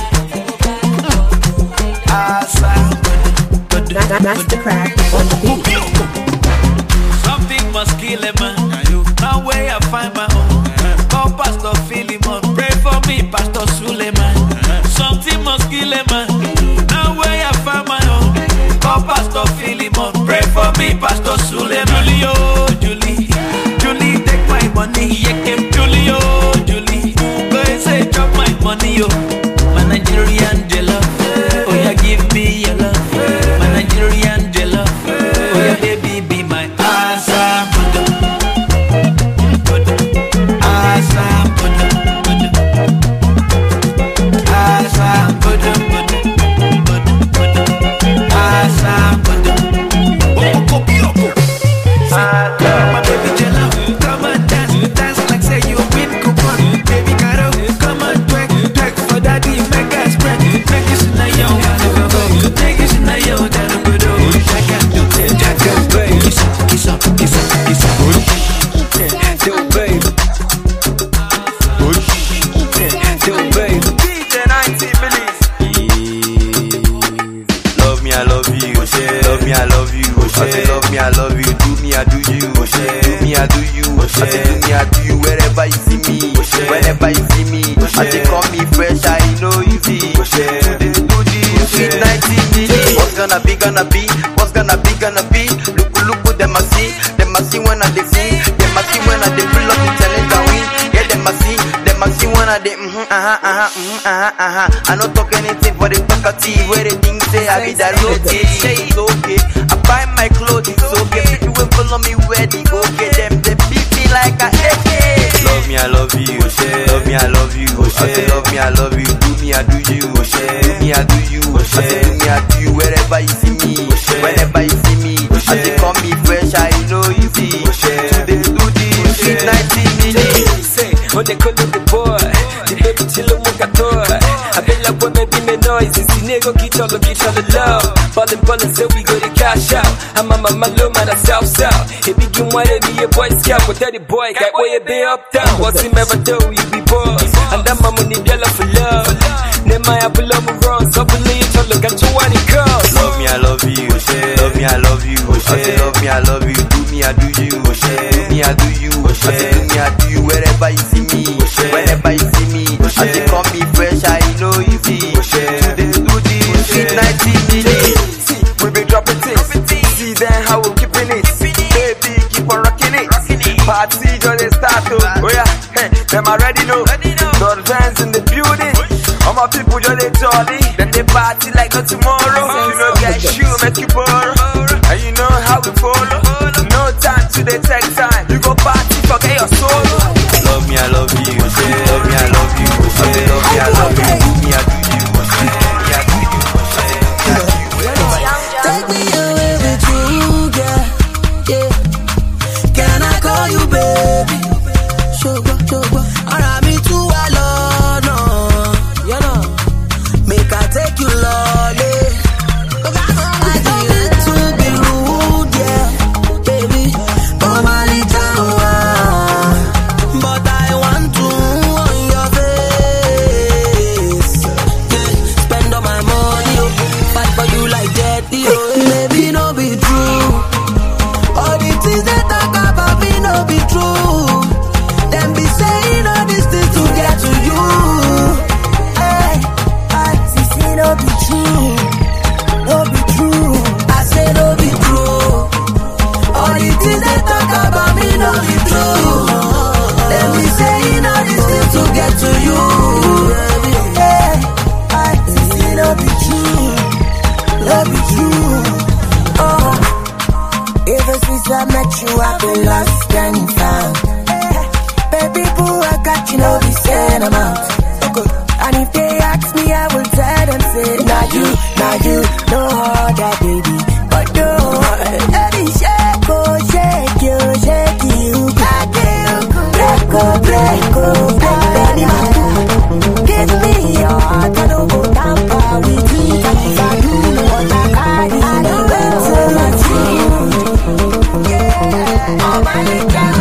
Àṣà gbọdọ̀gbọdọ̀. That's the crack on the beat. Something must kill a man. Now where I find my own. Call Pastor Philemon, pray for me, Pastor Suleiman. Something must kill a man. Now where I find my own. Call Pastor Philemon, pray for me, Pastor Suleiman. Julie, oh Julie, Julie take my money. Yeah, came Julie, oh Julie, go and say drop my money, yo. My Nigerian jollof, oh yeah, give me your love. My Nigerian jollof, oh yeah, baby, be my answer. I love you, do me, I do you. Do me, I do you. I say do me, I do you. Wherever you see me, whenever you see me, I say call me fresh, I know you see. Do this, sweet 19 minutes. What's gonna be, gonna be? What's gonna be, gonna be? Look, them I see when I dey sing, them I see when I dey pull up the challenge and win. Yeah, them I see when I dey I not talk anything for the talkative. Where they think say I be that okay, say it's okay. I buy my clothes, it's okay. People will follow me where they go, okay. Them they beat me like a AK. Love me, I love you. Love me, I love you. I say love me, I love you. Do me, I do you. Do me, I do you. I say do me, I do you. Wherever you see me, whenever you see me, I say call me fresh, I know you see. Today do this, sweet 19 minutes. Say, on the call of the boy, the baby chillin' mukator. I been like what baby me noise, it's nego get all the love. Ballin', say we go to cash out. I'm a mama low man, a south. It begin one of me a boy scout, but that boy got way a bit up down. What's him ever do, you be boss. And that mama need yellow for love. Never I pull up wrong, so believe you look at you what it costs. Love me, I love you. Love me, I love you. I say love me, I love you. Do me, I do you. Do me, I do you. I say do me, I do you. Wherever you Oh yeah, hey, them already know. Got fans in the building. All my people just they jolly. Then they party like no tomorrow. You know get shoe, make you borrow. And you know how we follow. No time to they take time. You go party, forget your solo. Love me, I love you. Love me, I love you. Love me, I love you. Me, I do you. Me, I do you. Take me away with you, girl. Yeah. Can I call you baby? Sugar. Alright, me too alone, no. You know, make I take you lolly. I don't need to be rude, yeah, baby. Oh my little one, but I want to on your face. Yeah, spend all my money, fight for you like that, baby. No be true. All the things they talk about me no be true. Them be saying all these things to get to you. Hey, see, no be true. No be true. I say no be true. All the things they talk about me no be true. Them be saying all these things to get to you. Hey, see, no be true. No be true. Ever since I met you, I've been lost and found. Baby boo, I got you, no be saying I'm out. And if they ask me, I will tell them, say, now you, no other baby. But no, baby, shake, oh, shake you, break, give me your heart, I don't go down far with you. If I do what I got, I don't wait so much. Yeah, oh my God.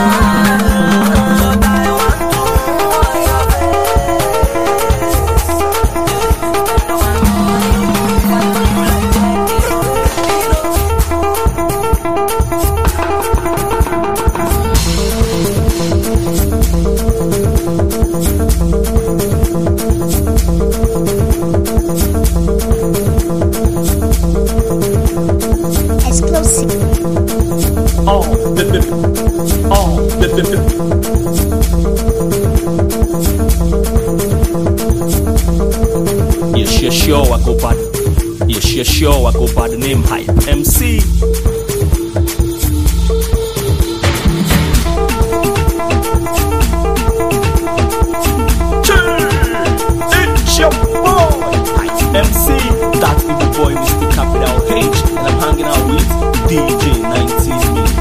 Sure, I go by the name Hype MC. It's your boy, Hype MC. That's the boy, Mr. Capital H, and I'm hanging out with DJ 19 Me.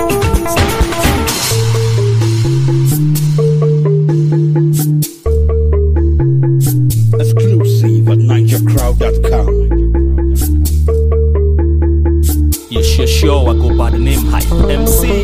Exclusive at NigerCrowd.com. Sure, I go by the name Hype MC.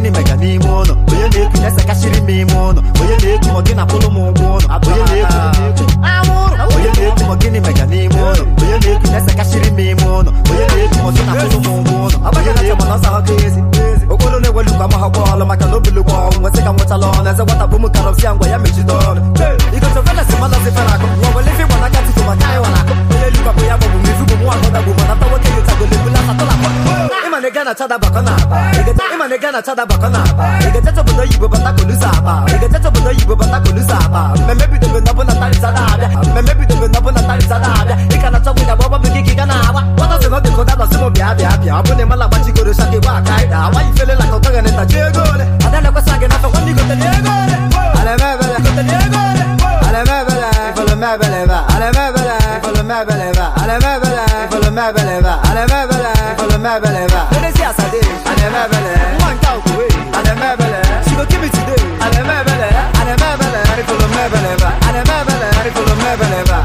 gini mega ni mono. Oye neku nesa kashiri mi mono. Oye neku magina polo mo mono. Oye neku Oye neku magini mega ni mono. Oye neku nesa kashiri mi mono. Oye neku magina polo mo mono. Abagana chama nosa hakezi. Okolo ne welu kama hakwala maka no bilu kwa. Mwaseka mwatalona za wata bumu karofsi angwa ya mechidona. Iko chofela simala ziferako. Wawelefi wanakati tumakai wanako. Oye luka kuya babu mifubu mwa koda bumu. Nata wake yutagole bula hatola kwa. Ima negana chada bakana ba. Ima negana chada bakana ba. Ige teto budo yibo bata kolusa ba. Ige teto budo yibo bata kolusa ba. Memebi de benda bona tali sada abia. Memebi de benda bona tali sada abia. Ika na chobu ya boba bigi kika na awa. Wata se no de koda no simo bia bia bia. Abune mala bachi goro shake wa kaida. Why you feeling like a kaga neta chegole? Adele kwa sage na fa wani go te chegole. Ale mebele go te chegole. Ale mebele follow mebele ba. Ale mebele follow mebele ba. Ale mebele follow mebele ba. Ale mebele follow mebele ba. Ede si asade. Ale mebele. One talk away. Ale mebele. She go give me today. Ale mebele. Ale mebele follow mebele ba. Ale mebele follow mebele ba.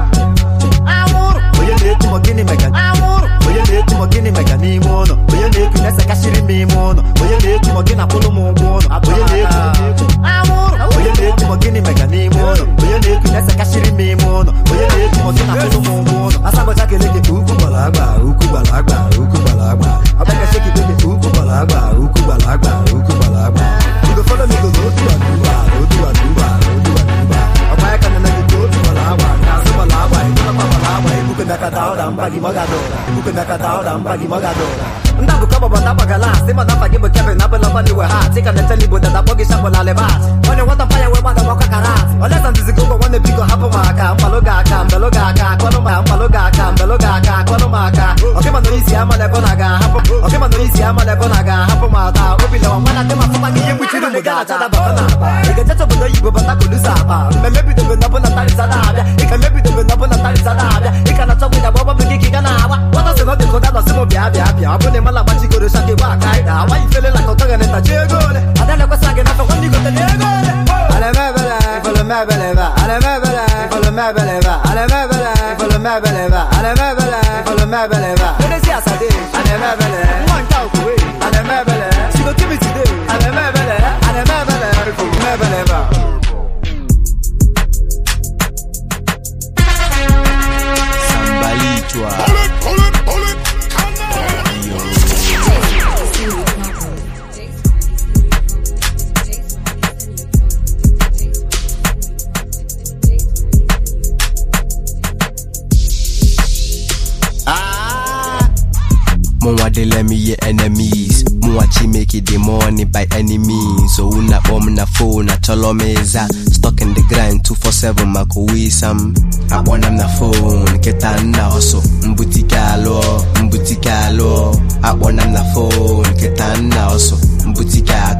Amor. Oye neku magini mega. Amor. Oye neku magini mega ni mono. Oye neku nesa kashiri mi mono. Oye neku magina polo mo mono. Oye neku. Amor. Oye neku magini mega ni mono. Oye neku nesa kashiri mi mono. Oye neku magina polo mo mono. Asaba chake leke uku balagba, uku balagba, uku balagba. Abeka shake it uku balagba, uku balagba, uku balagba. You go follow me go do aduba, do aduba, do aduba. Abaya kana na go do balagba, na so balagba, ina balagba, ibuke nakatao da mbagi magadora, ibuke nakatao da mbagi magadora. Ndabu kaba bata bagala, sema da pagi bokebe na bela bani we ha, tika na tali boda da bogi shapo la le bat. One wata fire we bada boka karat. Ole san dizigo go one bigo hapo maka, mbaloga ka, mbaloga ka, kono ma mbaloga ka, mbaloga ka, kono maka. Okay man no isi ama le bonaga hapo. Okay man no isi ama le bonaga hapo mata. Obile wa wana tema fuma ki yemu chiru muga chada bakana. Ige teto bodo yibo bata kolusa ba. Memebi de benda bona tali sada abia. Ika mebi de benda bona tali sada abia. Ika na chobu ya boba bigi kika na awa. Wata se no de koda no simo bia bia bia. Abune mala bachi goro shake wa kaida. Why you feeling like a kaga neta chegole? Adele kwa sage na fa wani go te chegole. Ale mebele follow mebele ba. Ale mebele follow mebele ba. Ale mebele follow mebele ba. Ale mebele follow mebele ba. Ede si asade. Ale mebele. One talk away. Ale mebele. She go give me today. Ale mebele. Ale mebele follow mebele ba. Sambalichwa. Mwa de let me your enemies. Mwa chi make it the money by any means. So una bomb na phone na cholo meza. Stuck in the grind 247 mako wisam. I want na phone ketana also. Mbutika lo. I want na phone ketana also. Mbutika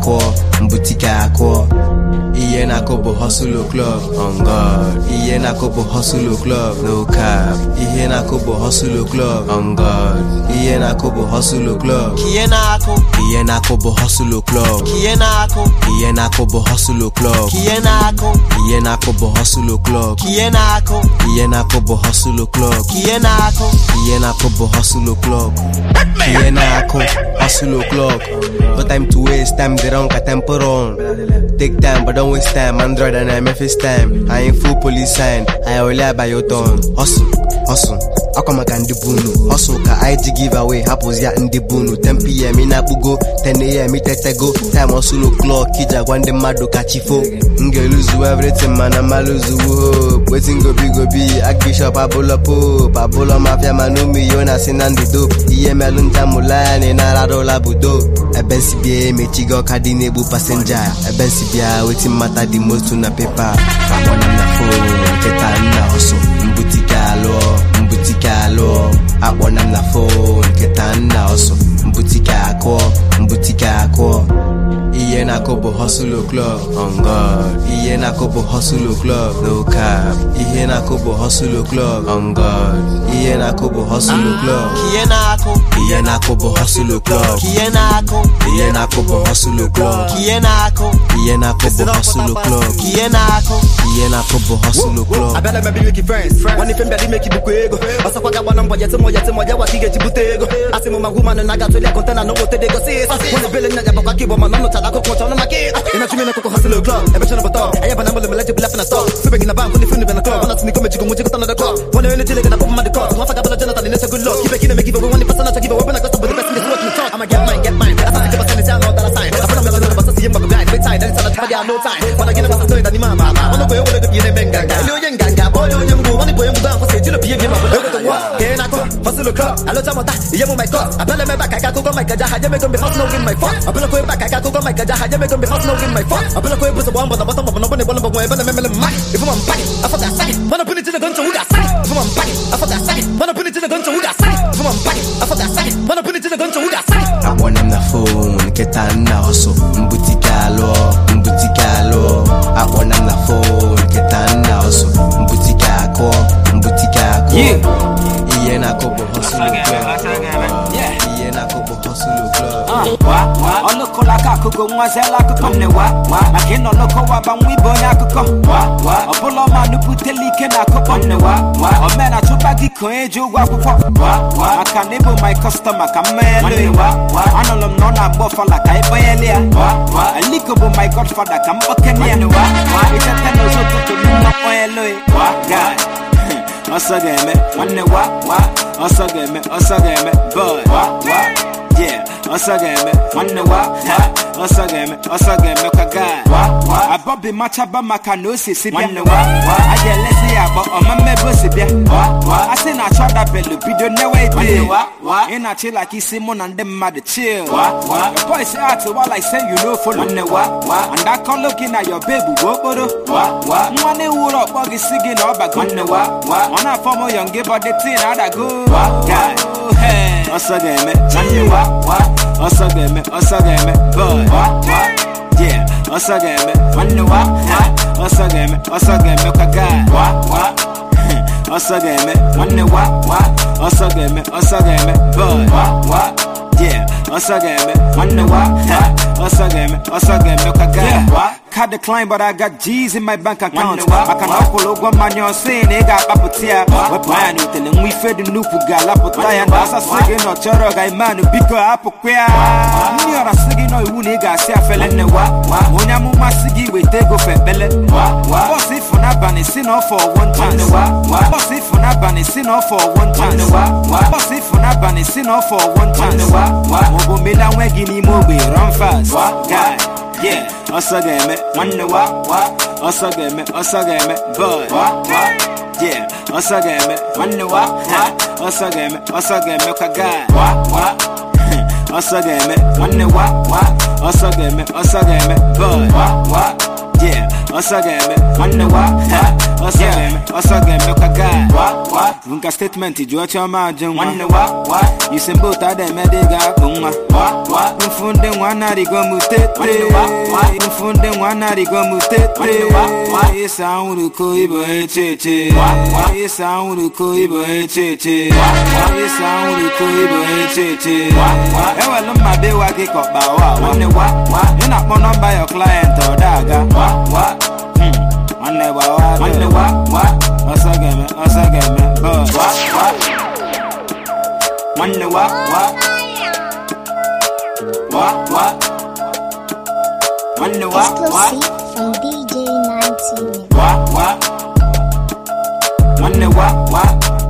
ko. Iye na kobo hustle club on God. Iye na kobo hustle club no cap. Iye na kobo hustle club on God. Iye na kobo hustle club. Iye na kobo hustle club. Iye na kobo hustle club. Iye na kobo hustle club. Iye na kobo hustle club. Iye na kobo hustle club. Iye na kobo hustle club. No time to waste time, they don't got tempo on. Take time, but don't waste time. Android and MFS time. I ain't full police sign. I only by your tongue. Hustle. Akoma kandi bunu. Hustle ka IG giveaway. Happos ya ndi bunu. 10 PM ina bugo. 10 AM itetego. Time hustle clock. Kija gwande mado kachifo. Nge lose everything man. I'ma lose hope. Waiting go be. Agi shop abola pop. Abola mafia manumi. Yona sinandi dope. EML untamulani. Nararola budo. CBA mechigo kadine bu passenger. CBA waiting matter the most to na paper. I want na phone, ketana also. Mbutika lo. I want na phone, ketana also. Mbutika ko. Iye na kobo hustle club on God. Iye na kobo hustle club no cap. Iye na kobo hustle club on God. Iye na kobo hustle club. Iye na kobo hustle club. Iye na kobo hustle club. Iye na kobo hustle club. Iye na kobo hustle club. I better maybe make you friends. One if you make you bukwego. Asa kwa gabana mboja temo wa kige jibutego. Asimo maguma no naga tuli kontena no wote de go see. When the billing na jaba kibo man no tada ko kocho no market. Ina chumi na ko hustle club. Ebe chana bato. Aya bana mole mele left na stop. Sipping in the bank when the friend in the club. Wana sini come chigo muji ko tana the club. When you chile na ko ma the club. One for kabala Jonathan in a good luck. Keep it make give away one person to give away when I got the best in this work in talk. I'ma get mine. That's how I keep us down all that time. I'm gonna make a see him go grind. Big time. That's all I no time. When I get a story that mama. Wanna go over the game benga. Yo yenga boy yo yengu. Wanna go down for say you be give up. Look at the walk. Can I go? Hustle club. Allo jamota. Yemu my club. I better me back. I got to go my gaja. I make me hustle no in my fuck. I better go back. I got to go my gaja. I make me hustle no in my fuck. I better go put the one but the bottom of nobody but when I better me if I'm back. I forgot second. Wanna put it to the gun to who got second. If I'm back. I forgot second. Wanna put it to the gun to who got second. If I'm back. I forgot second. Wanna put it to the gun to who got second. I want them the phone. Ketana also. Mbutikalo. I want them the phone. Ketana also. Mbutikako. Yeah. Iena kobo hustle club. Iena kobo hustle club. Wa oloko la ka kugo nwazela kuko ne wa akino loko wa banwi bonya kuko wa obolo ma nuputeli ke na kuko ne wa omena chubagi ko eju wa kuko wa akanebo my customer kamele wa anolom no na bofa la kai boyelia wa alikobo my godfather kambokenia wa iteteno zoto to no oyelo wa guy osageme wanne wa osageme boy yeah osageme wanne wa osageme kaga abobi machaba maka no sisi bia wanne wa ajelesi abo omame bosi bia ase na choda belu video ne way dey ina chill like isimu na ndem mad chill your boy say act while I say you know follow wanne wa and I call looking at your baby wokoro nwane wuro bogi sigi na oba wanne wa ona form young give but the thing ada go guy hey osageme wanne wa osageme boy yeah osageme wanne wa osageme kaga osageme wanne wa osageme boy yeah osageme wanne wa osageme kaga Can't decline, but I got G's in my bank account. I can upload one man you're saying they got papotia. We're buying it and we fed the new galapotaya. And as I say, no choro guy man, because apoquia. You're a singing no uniga, say I fell in the wa. Onyamu masigi, we take off a bellet. What's if for not banning sin off for one chance? What's if for not banning sin off for one chance? What's if for not banning sin off for one chance? Mobo Milan Wagini Mobi, run fast, guy. Yeah, osageme, wanne wa osageme, boy. Yeah, osageme, wanne wa osageme, kaga. Osageme, wanne wa osageme, boy. Yeah, osageme, wanne wa osageme, kaga. Vunka statement ijuacha majun wanne wa yisembo tade medega kunwa mfunde mwana rigo mutete mfunde mwana rigo mutete isa uruko ibo echeche isa uruko ibo echeche isa uruko ibo echeche ewelo mabe wa giko bawa wanne wa ina po number your client odaga wanne wa osageme boy wanne wa wanne wa exclusive from DJ 19 wanne wa